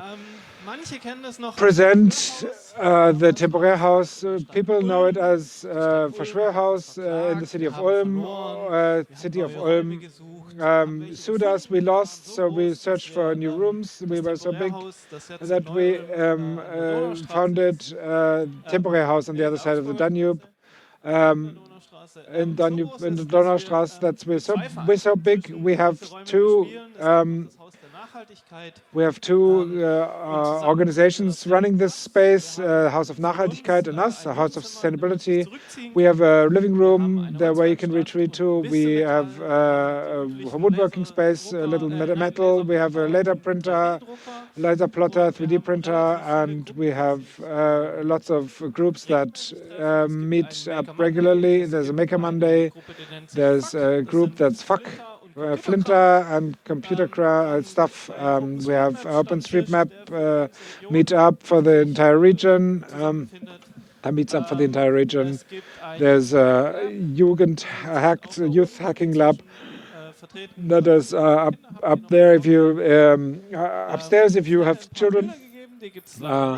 present uh, the Temporärhaus. Uh, people know it as uh, Verschwörhaus uh, in the city of Ulm. Uh, city of Ulm um, sued us. We lost, so we searched for new rooms. We were so big that we um, uh, founded uh, Temporärhaus on the other side of the Danube. Um, in, Danube, in the Donaustrasse, that's we're so we're so big. We have two um, we have two uh, uh, organizations running this space: uh, House of Nachhaltigkeit and us, a House of Sustainability. We have a living room there where you can retreat to. We have uh, a woodworking space, a little metal. We have a laser printer, laser plotter, three D printer, and we have uh, lots of groups that uh, meet up regularly. There's a Maker Monday. There's a group that's Fuck uh, Flinter and Computer Cra stuff. Um, we have OpenStreetMap uh, meetup for the entire region. Um, a meets up for the entire region. There's a Jugend hacked Youth Hacking Lab. That is uh, up up there. If you um, uh, upstairs, if you have children, uh,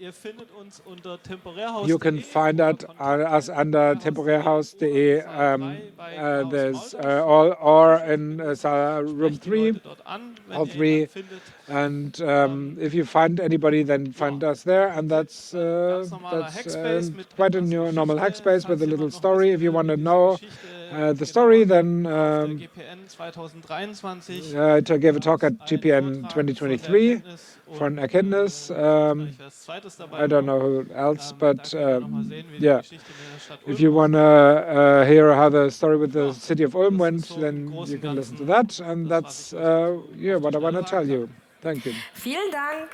you can find out uh, us under temporärhaus dot de. Um, uh, there's uh, all or in uh, room three, all three. And um, if you find anybody, then find us there. And that's uh, that's uh, quite a new normal hackspace with a little story. If you want to know uh, the story, then um, uh, I gave a talk at G P N twenty twenty-three for an Erkenntnis. Um, I don't know who else, but um, yeah. If you want to uh, hear how the story with the city of Ulm went, then you can listen to that. And that's uh, yeah what I want to tell you. Thank you. Vielen Dank.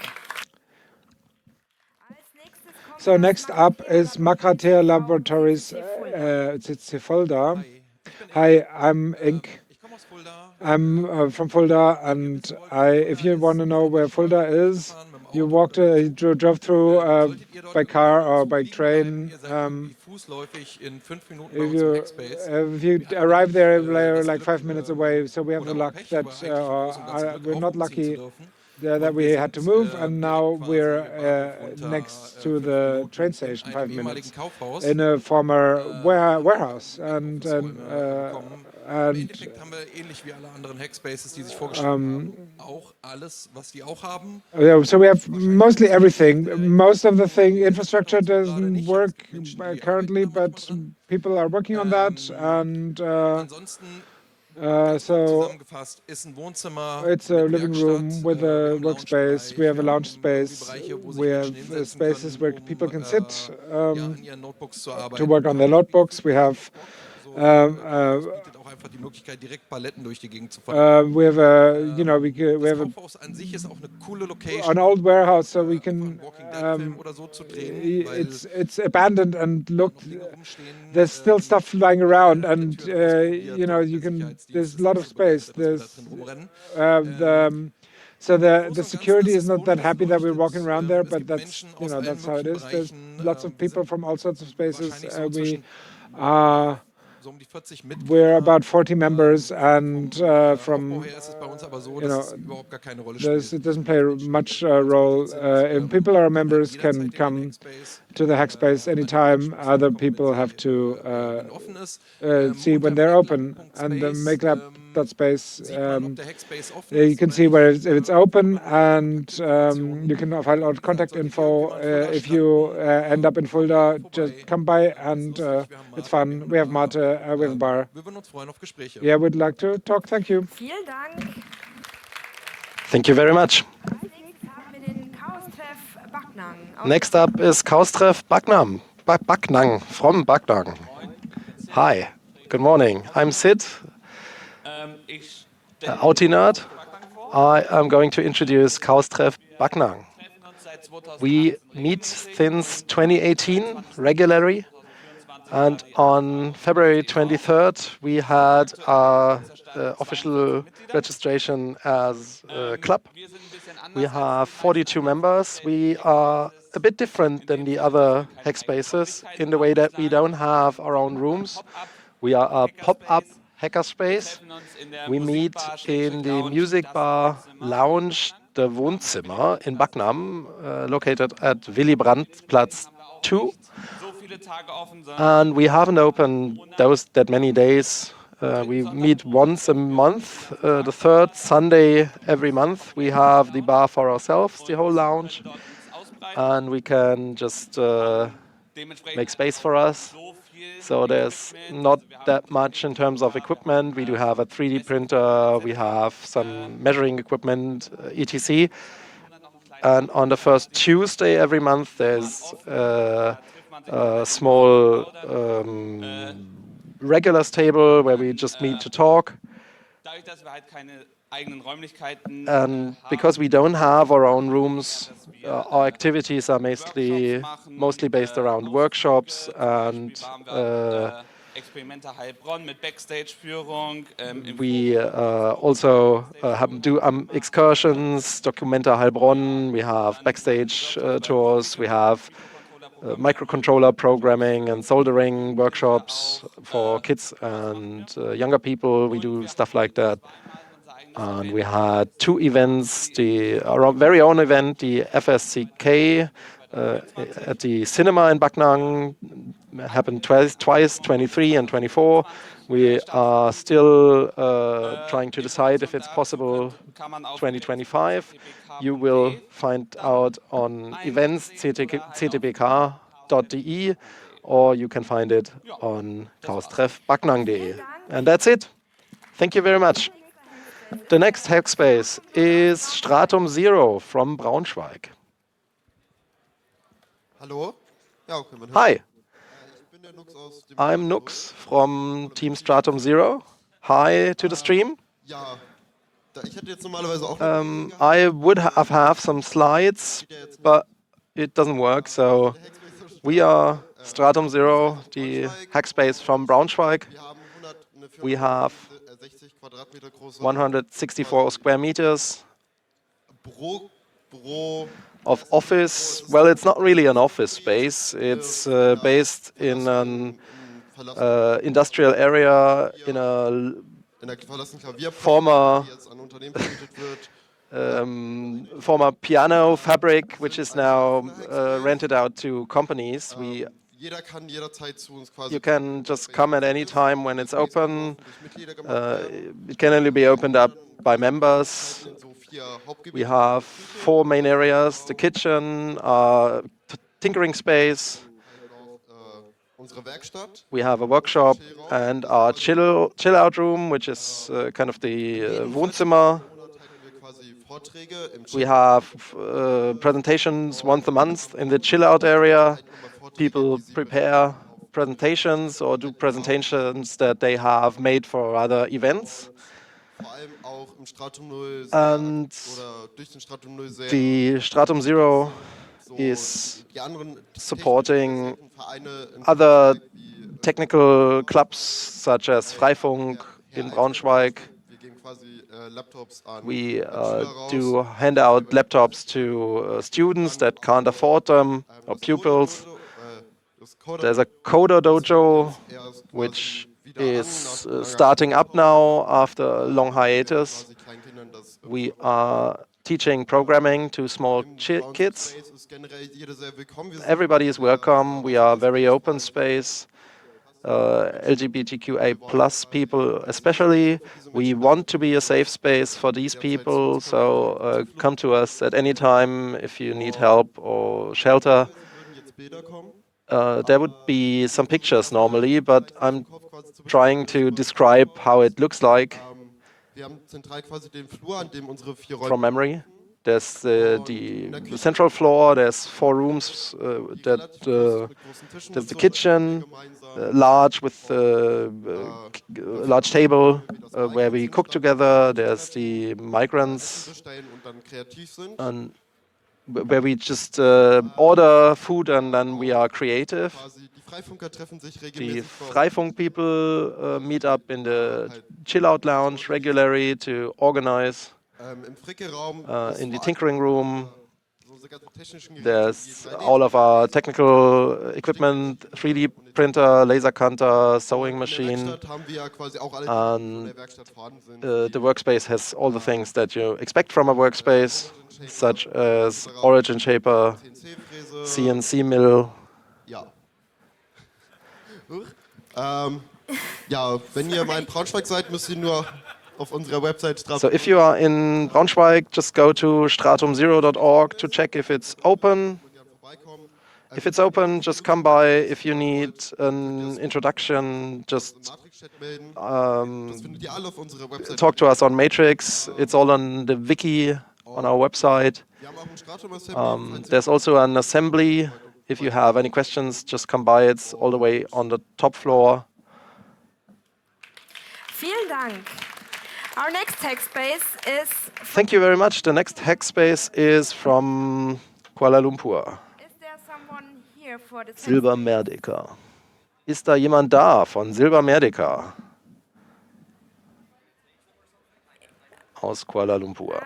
So next up is Makrater Laboratories. Uh, it's Fulda. Hi, I'm Ink. I'm uh, from Fulda, and I, if you want to know where Fulda is, you walked, uh, you dro drove through uh, by car or by train. Um, if you, uh, if you arrive there, we're like five minutes away. So we have the luck that, uh, or, uh, we're not lucky uh, that we had to move, and now we're uh, next to the train station, five minutes, in a former ware warehouse. And, and uh, And, um, yeah, so we have mostly everything. Most of the thing, infrastructure doesn't work uh, currently, but people are working on that. And uh, uh, so it's a living room with a workspace. We have a lounge space. We have uh, spaces where people can sit um, to work on their notebooks. We have Um, uh, uh, we have a, you know, we, we have a, an old warehouse, so we can, um, it's, it's abandoned and look, there's still stuff lying around, and, uh, you know, you can, there's a lot of space. There's, uh, the, um, so the, the security is not that happy that we're walking around there, but that's, you know, that's how it is. There's lots of people from all sorts of spaces. Uh, we are, We're about forty members, and uh, from, you know, it doesn't play much uh, role. Uh, if people are members, can come to the Hackspace anytime. Other people have to uh, uh, see when they're open, and uh, make that that space. Um, you can see where it's, if it's open, and um, you can find out contact info. Uh, if you uh, end up in Fulda, just come by, and uh, it's fun. We have Mate, uh, we have a bar. Yeah, we'd like to talk. Thank you. Vielen Dank. Thank you very much. Next up is Kaustreff Backnang, ba Backnang from Backnang. Hi, good morning. I'm Sid, uh, Autinerd. I am going to introduce Kaustreff Backnang. We meet since twenty eighteen regularly, and on February twenty-third we had our uh, official registration as a club. We have forty-two members. We are a bit different than the other hackspaces in the way that we don't have our own rooms. We are a pop-up hackerspace. We meet in the music bar lounge, the Wohnzimmer in Backnam, uh, located at Willy Brandt-Platz two. And we haven't opened those that many days. Uh, we meet once a month, uh, the third Sunday every month. We have the bar for ourselves, the whole lounge, and we can just uh, make space for us. So there's not that much in terms of equipment. We do have a three D printer, we have some measuring equipment, uh, et cetera. And on the first Tuesday every month, there's uh, a small um, regulars table where we just meet to talk. And because we don't have our own rooms, uh, our activities are mostly mostly based around workshops and uh, we uh, also uh, have, do um, excursions, Documenta Heilbronn, we have backstage uh, tours, we have uh, microcontroller programming and soldering workshops for kids and uh, younger people. We do stuff like that. And we had two events, the our very own event, the F S C K uh, at the cinema in Backnang, happened twice, twice, twenty-three and twenty-four. We are still uh, trying to decide if it's possible twenty twenty-five. You will find out on events c t b k dot d e or you can find it on chaostreff backnang dot d e. And that's it. Thank you very much. The next hackspace is Stratum Zero from Braunschweig. Hallo? Ja, okay, man hört. Hi, I'm Nux from Team Stratum Zero. Hi to the stream. Ja, da- ich hätte jetzt normalerweise auch Um, I would have, have some slides, but it doesn't work. So we are Stratum Zero, the hackspace from Braunschweig. We have one hundred sixty-four square meters Büro, Büro, of office. Well, it's not really an office space. It's uh, based in an uh, industrial area in a in der verlassenen Klavierpraxis, former die jetzt an Unternehmen vermietet wird. um, former piano fabric, which is now uh, rented out to companies. We Jeder kann jederzeit zu uns quasi You can just come at any time when it's open. Uh, it can only be opened up by members. We have four main areas: the kitchen, our t- tinkering space. unsere Werkstatt. We have a workshop and our chill chill out room, which is uh, kind of the uh, Wohnzimmer. We have uh, presentations once a month in the chill out area. People prepare presentations or do presentations that they have made for other events. Vor allem auch im Stratum null And oder durch den Stratum null sehr the Stratum Zero is die anderen supporting Vereine in other technical clubs such as Freifunk in Braunschweig. wir geben quasi äh, Laptops an We an uh, Schüler raus. do hand out laptops to uh, students that can't afford them or pupils. There's a Coder Dojo, which is uh, starting up now after a long hiatus. We are teaching programming to small chi- kids. Ist generell jeder sehr willkommen. Wir sind Everybody is welcome. We are very open space. Uh, L G B T Q A plus people especially. We want to be a safe space for these people, so uh, come to us at any time if you need help or shelter. würden jetzt Bilder kommen. Uh, there would be some pictures normally, but I'm trying to describe how it looks like Ähm, Wir haben zentral quasi den Flur, an dem unsere vier Räume from memory. There's uh, the central floor, there's four rooms uh, that uh, there's the kitchen, uh, large with uh, uh, k- a large table uh, where we cook together. There's the migrants stellen und dann kreativ sind. and wh- where we just uh, order food and then we are creative. Quasi die Freifunker treffen sich The regelmäßig für Freifunk people uh, meet up in the chill out lounge regularly to organize. ähm, im Fricke-Raum. Uh, ist in the vor allem, tinkering room, so unsere ganzen technischen Geräte, there's die drei D all of our technical equipment, three D printer, laser cutter, sewing In der machine. Werkstatt haben wir ja quasi auch alle, die And in der Werkstatt vorhanden sind. uh, the workspace has all the things that you expect from a workspace, such as origin shaper, C N C-Fräse. C N C mill. Ja. Huch. ähm, ja, wenn ihr mal in Braunschweig seid, müsst ihr nur auf unserer Website Stratum. So if you are in Braunschweig, just go to stratum zero dot org to check if it's open. If it's open, just come by. If you need an introduction, just Matrix-Chat melden. um, Das findet ihr alle auf unserer Website. talk to us on Matrix. It's all on the wiki on our website. Wir haben auch ein Stratum Assembly, Um, falls ihr- there's also an assembly. If you have any questions, just come by. It's all the way on the top floor. Vielen Dank. Our next hackspace is. Thank you very much. The next hackspace is from Kuala Lumpur. Is there someone here for this? Silber Merdeka. Ist da jemand da von Silber Merdeka? Aus Kuala Lumpur.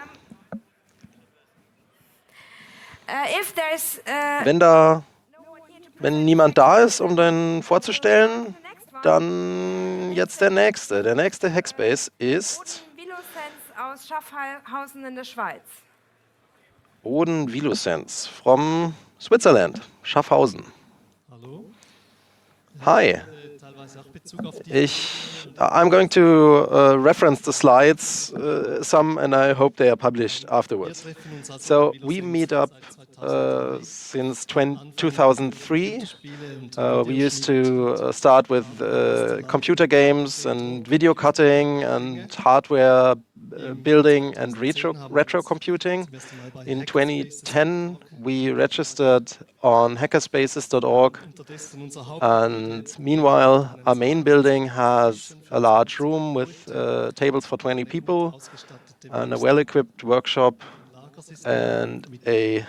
Uh, if there's. Uh, Wenn da, wenn niemand da ist, um den vorzustellen, dann jetzt der nächste. Der nächste Hackspace ist Vilocens aus Schaffhausen in der Schweiz. Oden Vilocens from Switzerland, Schaffhausen. Hallo. Hi. Äh, teilweise auch Bezug auf die Ich, I'm going to uh, reference the slides, uh, some, and I hope they are published afterwards. So we meet up uh, since two thousand three. Uh, we used to uh, start with uh, computer games and video cutting and hardware uh, building and retro, retro computing. In twenty ten, we registered on hackerspaces dot org, and meanwhile, our main building has a large room with uh, tables for twenty people and a well-equipped workshop and a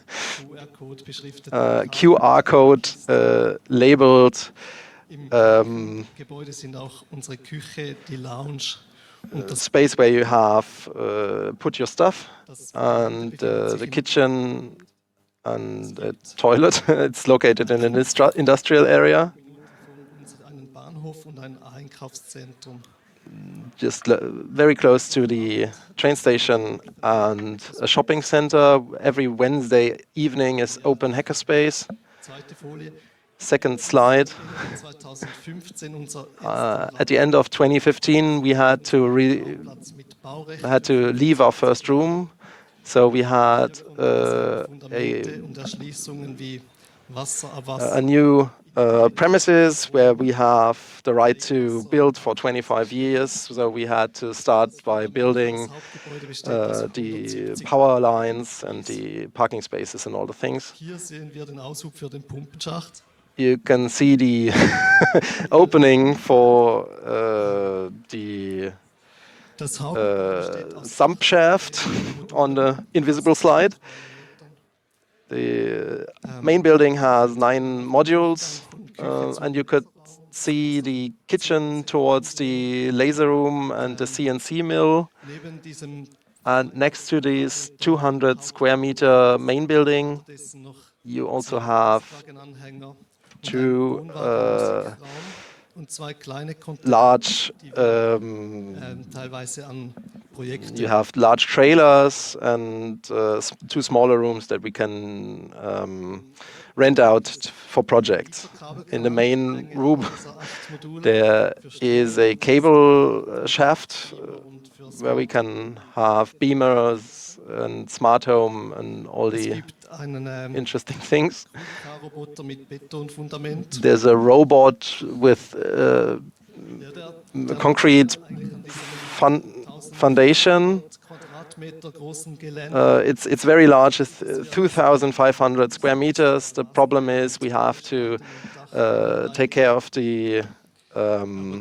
uh, Q R code uh, labeled um, Gebäude sind auch unsere Küche, die Lounge und uh, das space where you have uh, put your stuff, and uh, the kitchen and the toilet. It's located in an industri- industrial area, einen Bahnhof und ein Einkaufszentrum. just l- very close to the train station and a shopping center. Every Wednesday evening is open hackerspace. Zweite Folie. Second slide. zwanzig fünfzehn unser Uh, at the end of twenty fifteen, we had to re- had to leave our first room, so we had uh, a, und Erschließungen wie Wasser, a Wasser. new uh, premises where we have the right to build for twenty-five years. So we had to start by building uh, the power lines and the parking spaces and all the things. Hier sehen wir den Aushub für den Pumpenschacht. You can see the opening for uh, the Das uh, sump shaft on the invisible slide. The main building has nine modules, uh, and you could see the kitchen towards the laser room and the C N C mill. Neben diesem And next to this two hundred square meter main building, dessen noch you also have Wagenanhänger two uh, und zwei kleine Container, large die wir, um, ähm, teilweise an Projekte. you have large trailers and uh, s- two smaller rooms that we can um, rent out t- for projects. In the main room, there is a cable uh, shaft uh, where we can have beamers and smart home and all the einen ähm, interesting things. Roboter mit Betonfundament. There's a robot with uh, m- concrete fun- foundation. Quadratmeter großen Gelände. Uh, it's it's very large. It's uh, two thousand five hundred square meters. The problem is we have to uh, take care of the um,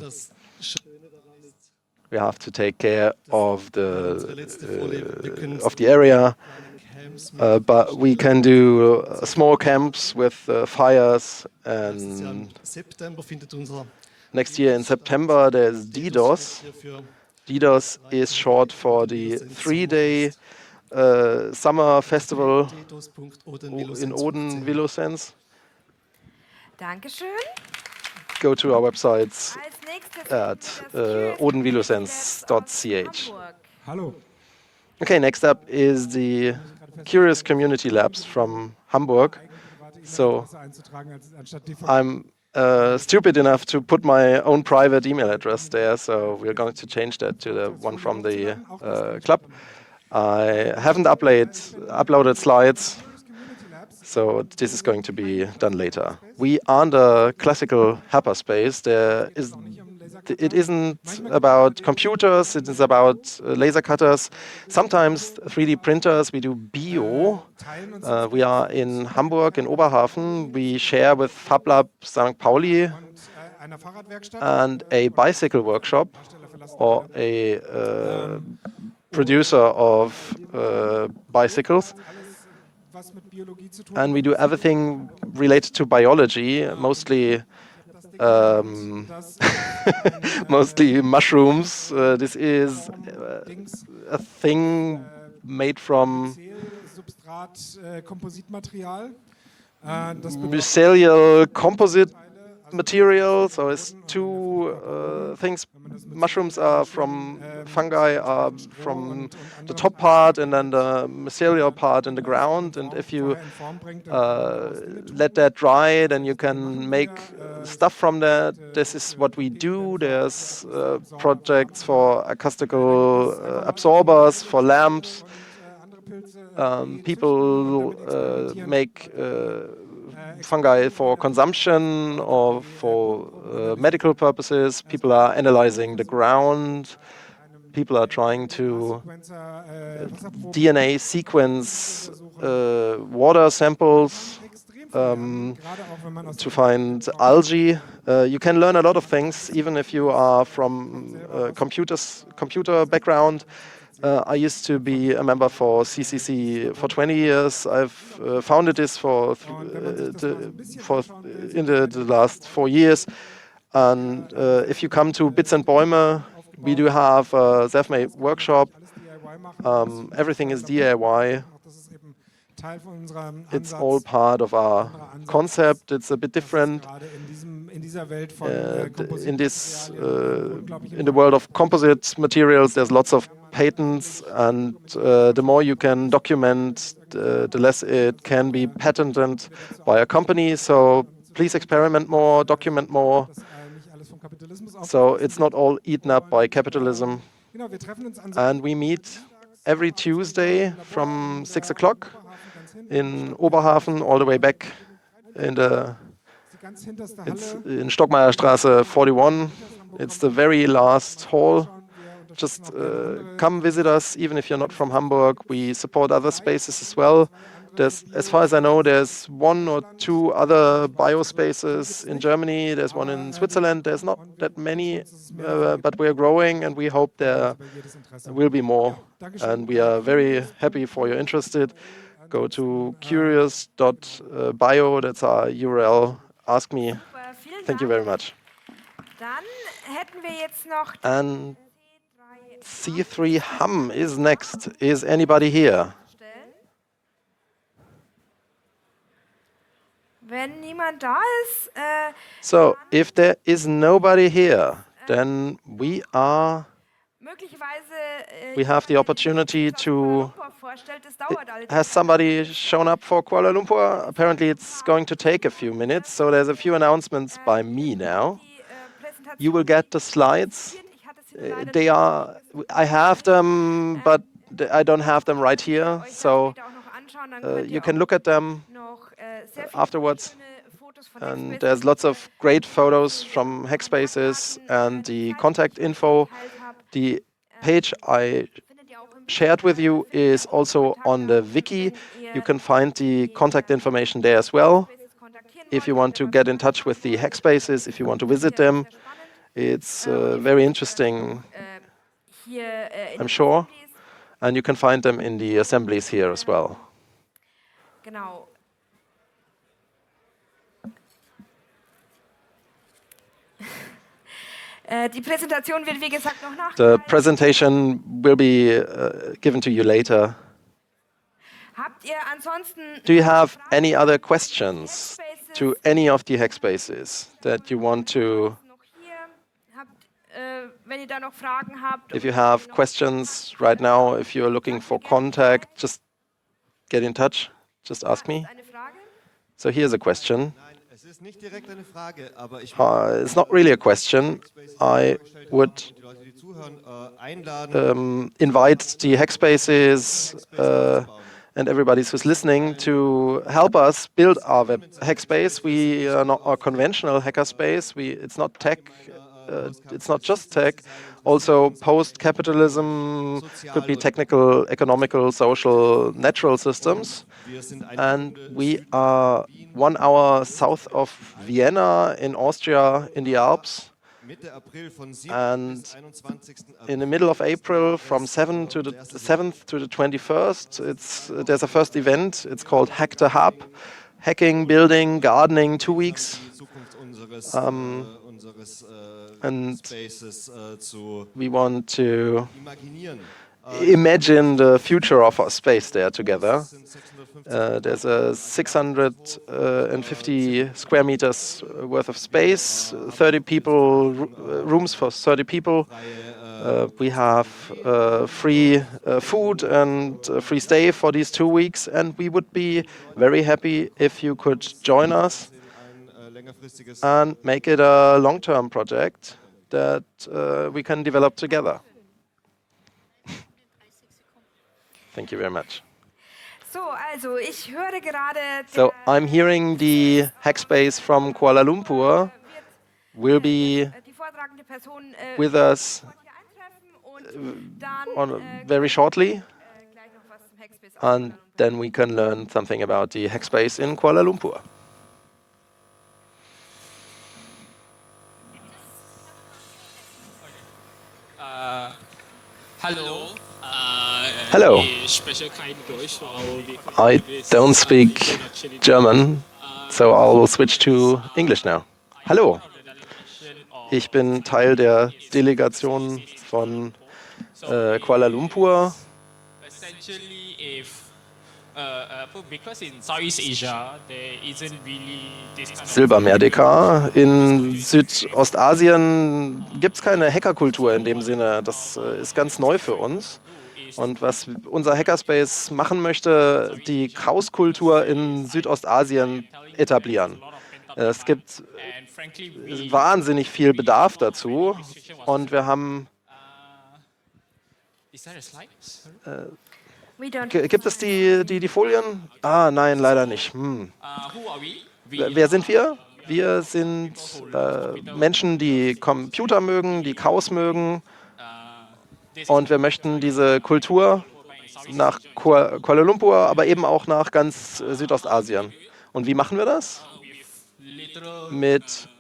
we have to take care of the uh, of the area. Uh, but we can do uh, small camps with uh, fires, and September findet unser next year in September there's DDoS. DDoS is short for the three-day uh, summer festival in Oden-Vilosens. Dankeschön. Go to our websites Als nächstes at uh, odenvilosens dot c h. Hallo. Okay, next up is the Curious Community Labs from Hamburg. So I'm uh, stupid enough to put my own private email address there, so we're going to change that to the one from the uh, club. I haven't upload, uploaded slides, so this is going to be done later. We aren't a classical hackerspace. There is, it isn't about computers, it is about uh, laser cutters, sometimes three D printers. We do bio. Uh, we are in Hamburg, in Oberhafen. We share with FabLab Sankt Pauli and a bicycle workshop, or a uh, producer of uh, bicycles. And we do everything related to biology, mostly um, mostly mushrooms. Uh, this is uh, a thing made from mycelial composite material, so it's two uh, things. Mushrooms are from fungi, are from the top part, and then the mycelial part in the ground. And if you uh, let that dry, then you can make stuff from that. This is what we do. There's uh, projects for acoustical uh, absorbers, for lamps. Um, people uh, make uh, fungi for consumption or for uh, medical purposes. People are analyzing the ground. People are trying to uh, D N A sequence uh, water samples um, to find algae. Uh, you can learn a lot of things, even if you are from uh, computers, computer background. Uh, I used to be a member for C C C for twenty years. I've uh, founded this for th uh, the, for in the, the last four years. And uh, if you come to Bits and Bäume, we do have a self-made workshop. Um, everything is D I Y. It's all part of our concept. It's a bit different. Uh, in this, uh, in the world of composite materials, there's lots of patents, and uh, the more you can document, uh, the less it can be patented by a company. So please experiment more, document more. So it's not all eaten up by capitalism. And we meet every Tuesday from six o'clock in Oberhafen, all the way back in the it's in Stockmayerstraße forty-one. It's the very last hall. Just uh, come visit us, even if you're not from Hamburg. We support other spaces as well. There's, as far as I know, there's one or two other biospaces in Germany. There's one in Switzerland. There's not that many, uh, but we're growing, and we hope there will be more. And we are very happy for you're interested. Go to curious dot bio. That's our U R L. Ask me. Thank you very much. Dann hätten wir jetzt noch And C three Hamm is next. Is anybody here? Wenn niemand da ist, äh, So, if there is nobody here, then we are. möglicherweise äh, We have the opportunity to. vorstellt, es dauert alles. Has somebody shown up for Kuala Lumpur? Apparently, it's going to take a few minutes. So there's a few announcements by me now. You will get the slides. Uh, they are. I have them, but th- I don't have them right here. So uh, you can look at them afterwards. And there's lots of great photos from Hackspaces and the contact info. The page I shared with you is also on the wiki. You can find the contact information there as well. If you want to get in touch with the Hackspaces, if you want to visit them, it's uh, very interesting, I'm sure. And you can find them in the assemblies here as well. genau. Äh, die Präsentation wird, wie gesagt, noch nach. The presentation will be uh, given to you later. Habt ihr ansonsten Do you have any other questions to any of the Hackspaces that you want to? noch hier? Habt, äh, wenn ihr da noch Fragen habt. If you have questions right now, if you're looking for contact, just get in touch. Just ask me. Eine Frage? So here's a question. Es ist nicht direkt eine Frage, aber ich Uh, it's not really a question. I would die Leute, die zuhören, äh, einladen. um, invite the Hackspaces uh, and everybody who's listening to help us build our web Hackspace. We are not a conventional hackerspace. We it's not tech. Uh, it's not just tech. Also, post-capitalism could be technical, economical, social, natural systems. And we are one hour south of Vienna in Austria, in the Alps. And in the middle of April, from seventh to the seventh to the twenty-first, it's there's a first event. It's called Hack the Hub, hacking, building, gardening, two weeks. Um, and we want to imagine the future of our space there together. Uh, there's a six hundred fifty square meters worth of space, thirty people, rooms for thirty people. Uh, we have uh, free uh, food and uh, free stay for these two weeks, and we would be very happy if you could join us and make it a long-term project that uh, we can develop together. Thank you very much. So, also ich höre gerade. So I'm hearing the Hackspace from Kuala Lumpur will be Die vortragende Person äh, with us dann on, very shortly, gleich noch was zum Hackspace. and then we can learn something about the Hackspace in Kuala Lumpur. Uh, hello. Uh, Hello. Ich spreche kein Deutsch, so I don't speak German, so I'll switch to English now. Hallo. Ich bin Teil der Delegation von äh, Kuala Lumpur. Essentially, if uh, uh, because in Southeast Asia there isn't really this kind of Silbermeer-Dekar. In Südostasien gibt es keine Hackerkultur in dem Sinne. Das äh, ist ganz neu für uns. Und was unser Hackerspace machen möchte, die Chaoskultur in Südostasien etablieren. Es gibt wahnsinnig viel Bedarf dazu und wir haben... Äh, g- gibt es die, die, die Folien? Ah, nein, leider nicht. Hm. Wer wer sind wir? Wir sind äh, Menschen, die Computer mögen, die Chaos mögen. Und wir möchten diese Kultur nach Kuala Kuala Lumpur, aber eben auch nach ganz äh, Südostasien. Und wie machen wir das? Mit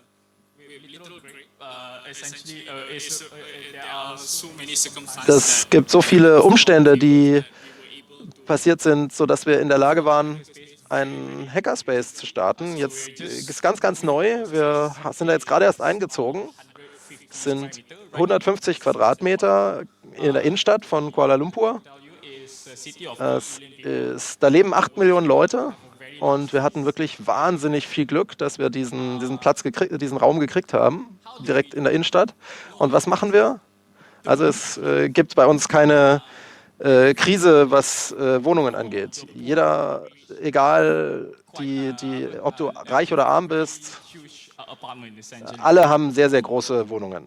Das gibt so viele Umstände, die passiert sind, sodass wir in der Lage waren, einen Hackerspace zu starten. Jetzt ist ganz, ganz neu. Wir sind da jetzt gerade erst eingezogen. Es sind hundertfünfzig Quadratmeter in der Innenstadt von Kuala Lumpur. Es ist, da leben acht Millionen Leute und wir hatten wirklich wahnsinnig viel Glück, dass wir diesen, diesen Platz gekriegt, diesen Raum gekriegt haben, direkt in der Innenstadt. Und was machen wir? Also es äh, gibt bei uns keine äh, Krise, was äh, Wohnungen angeht. Jeder, egal die, die, ob du reich oder arm bist, alle haben sehr, sehr große Wohnungen.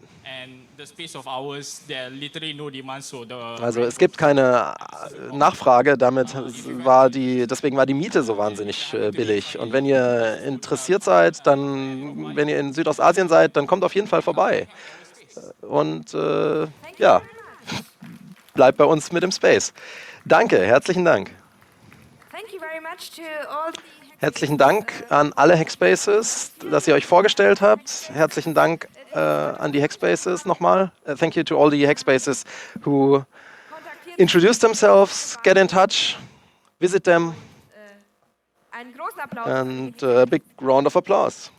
Also es gibt keine Nachfrage, damit war die, deswegen war die Miete so wahnsinnig äh, billig. Und wenn ihr interessiert seid, dann, wenn ihr in Südostasien seid, dann kommt auf jeden Fall vorbei. Und äh, ja, bleibt bei uns mit dem Space. Danke, herzlichen Dank. Thank you very much to all the Herzlichen Dank an alle Hackspaces, dass ihr euch vorgestellt habt. Herzlichen Dank äh, an die Hackspaces nochmal. Uh, thank you to all the Hackspaces who introduced themselves. Get in touch, visit them. Einen großen Applaus. And a big round of applause.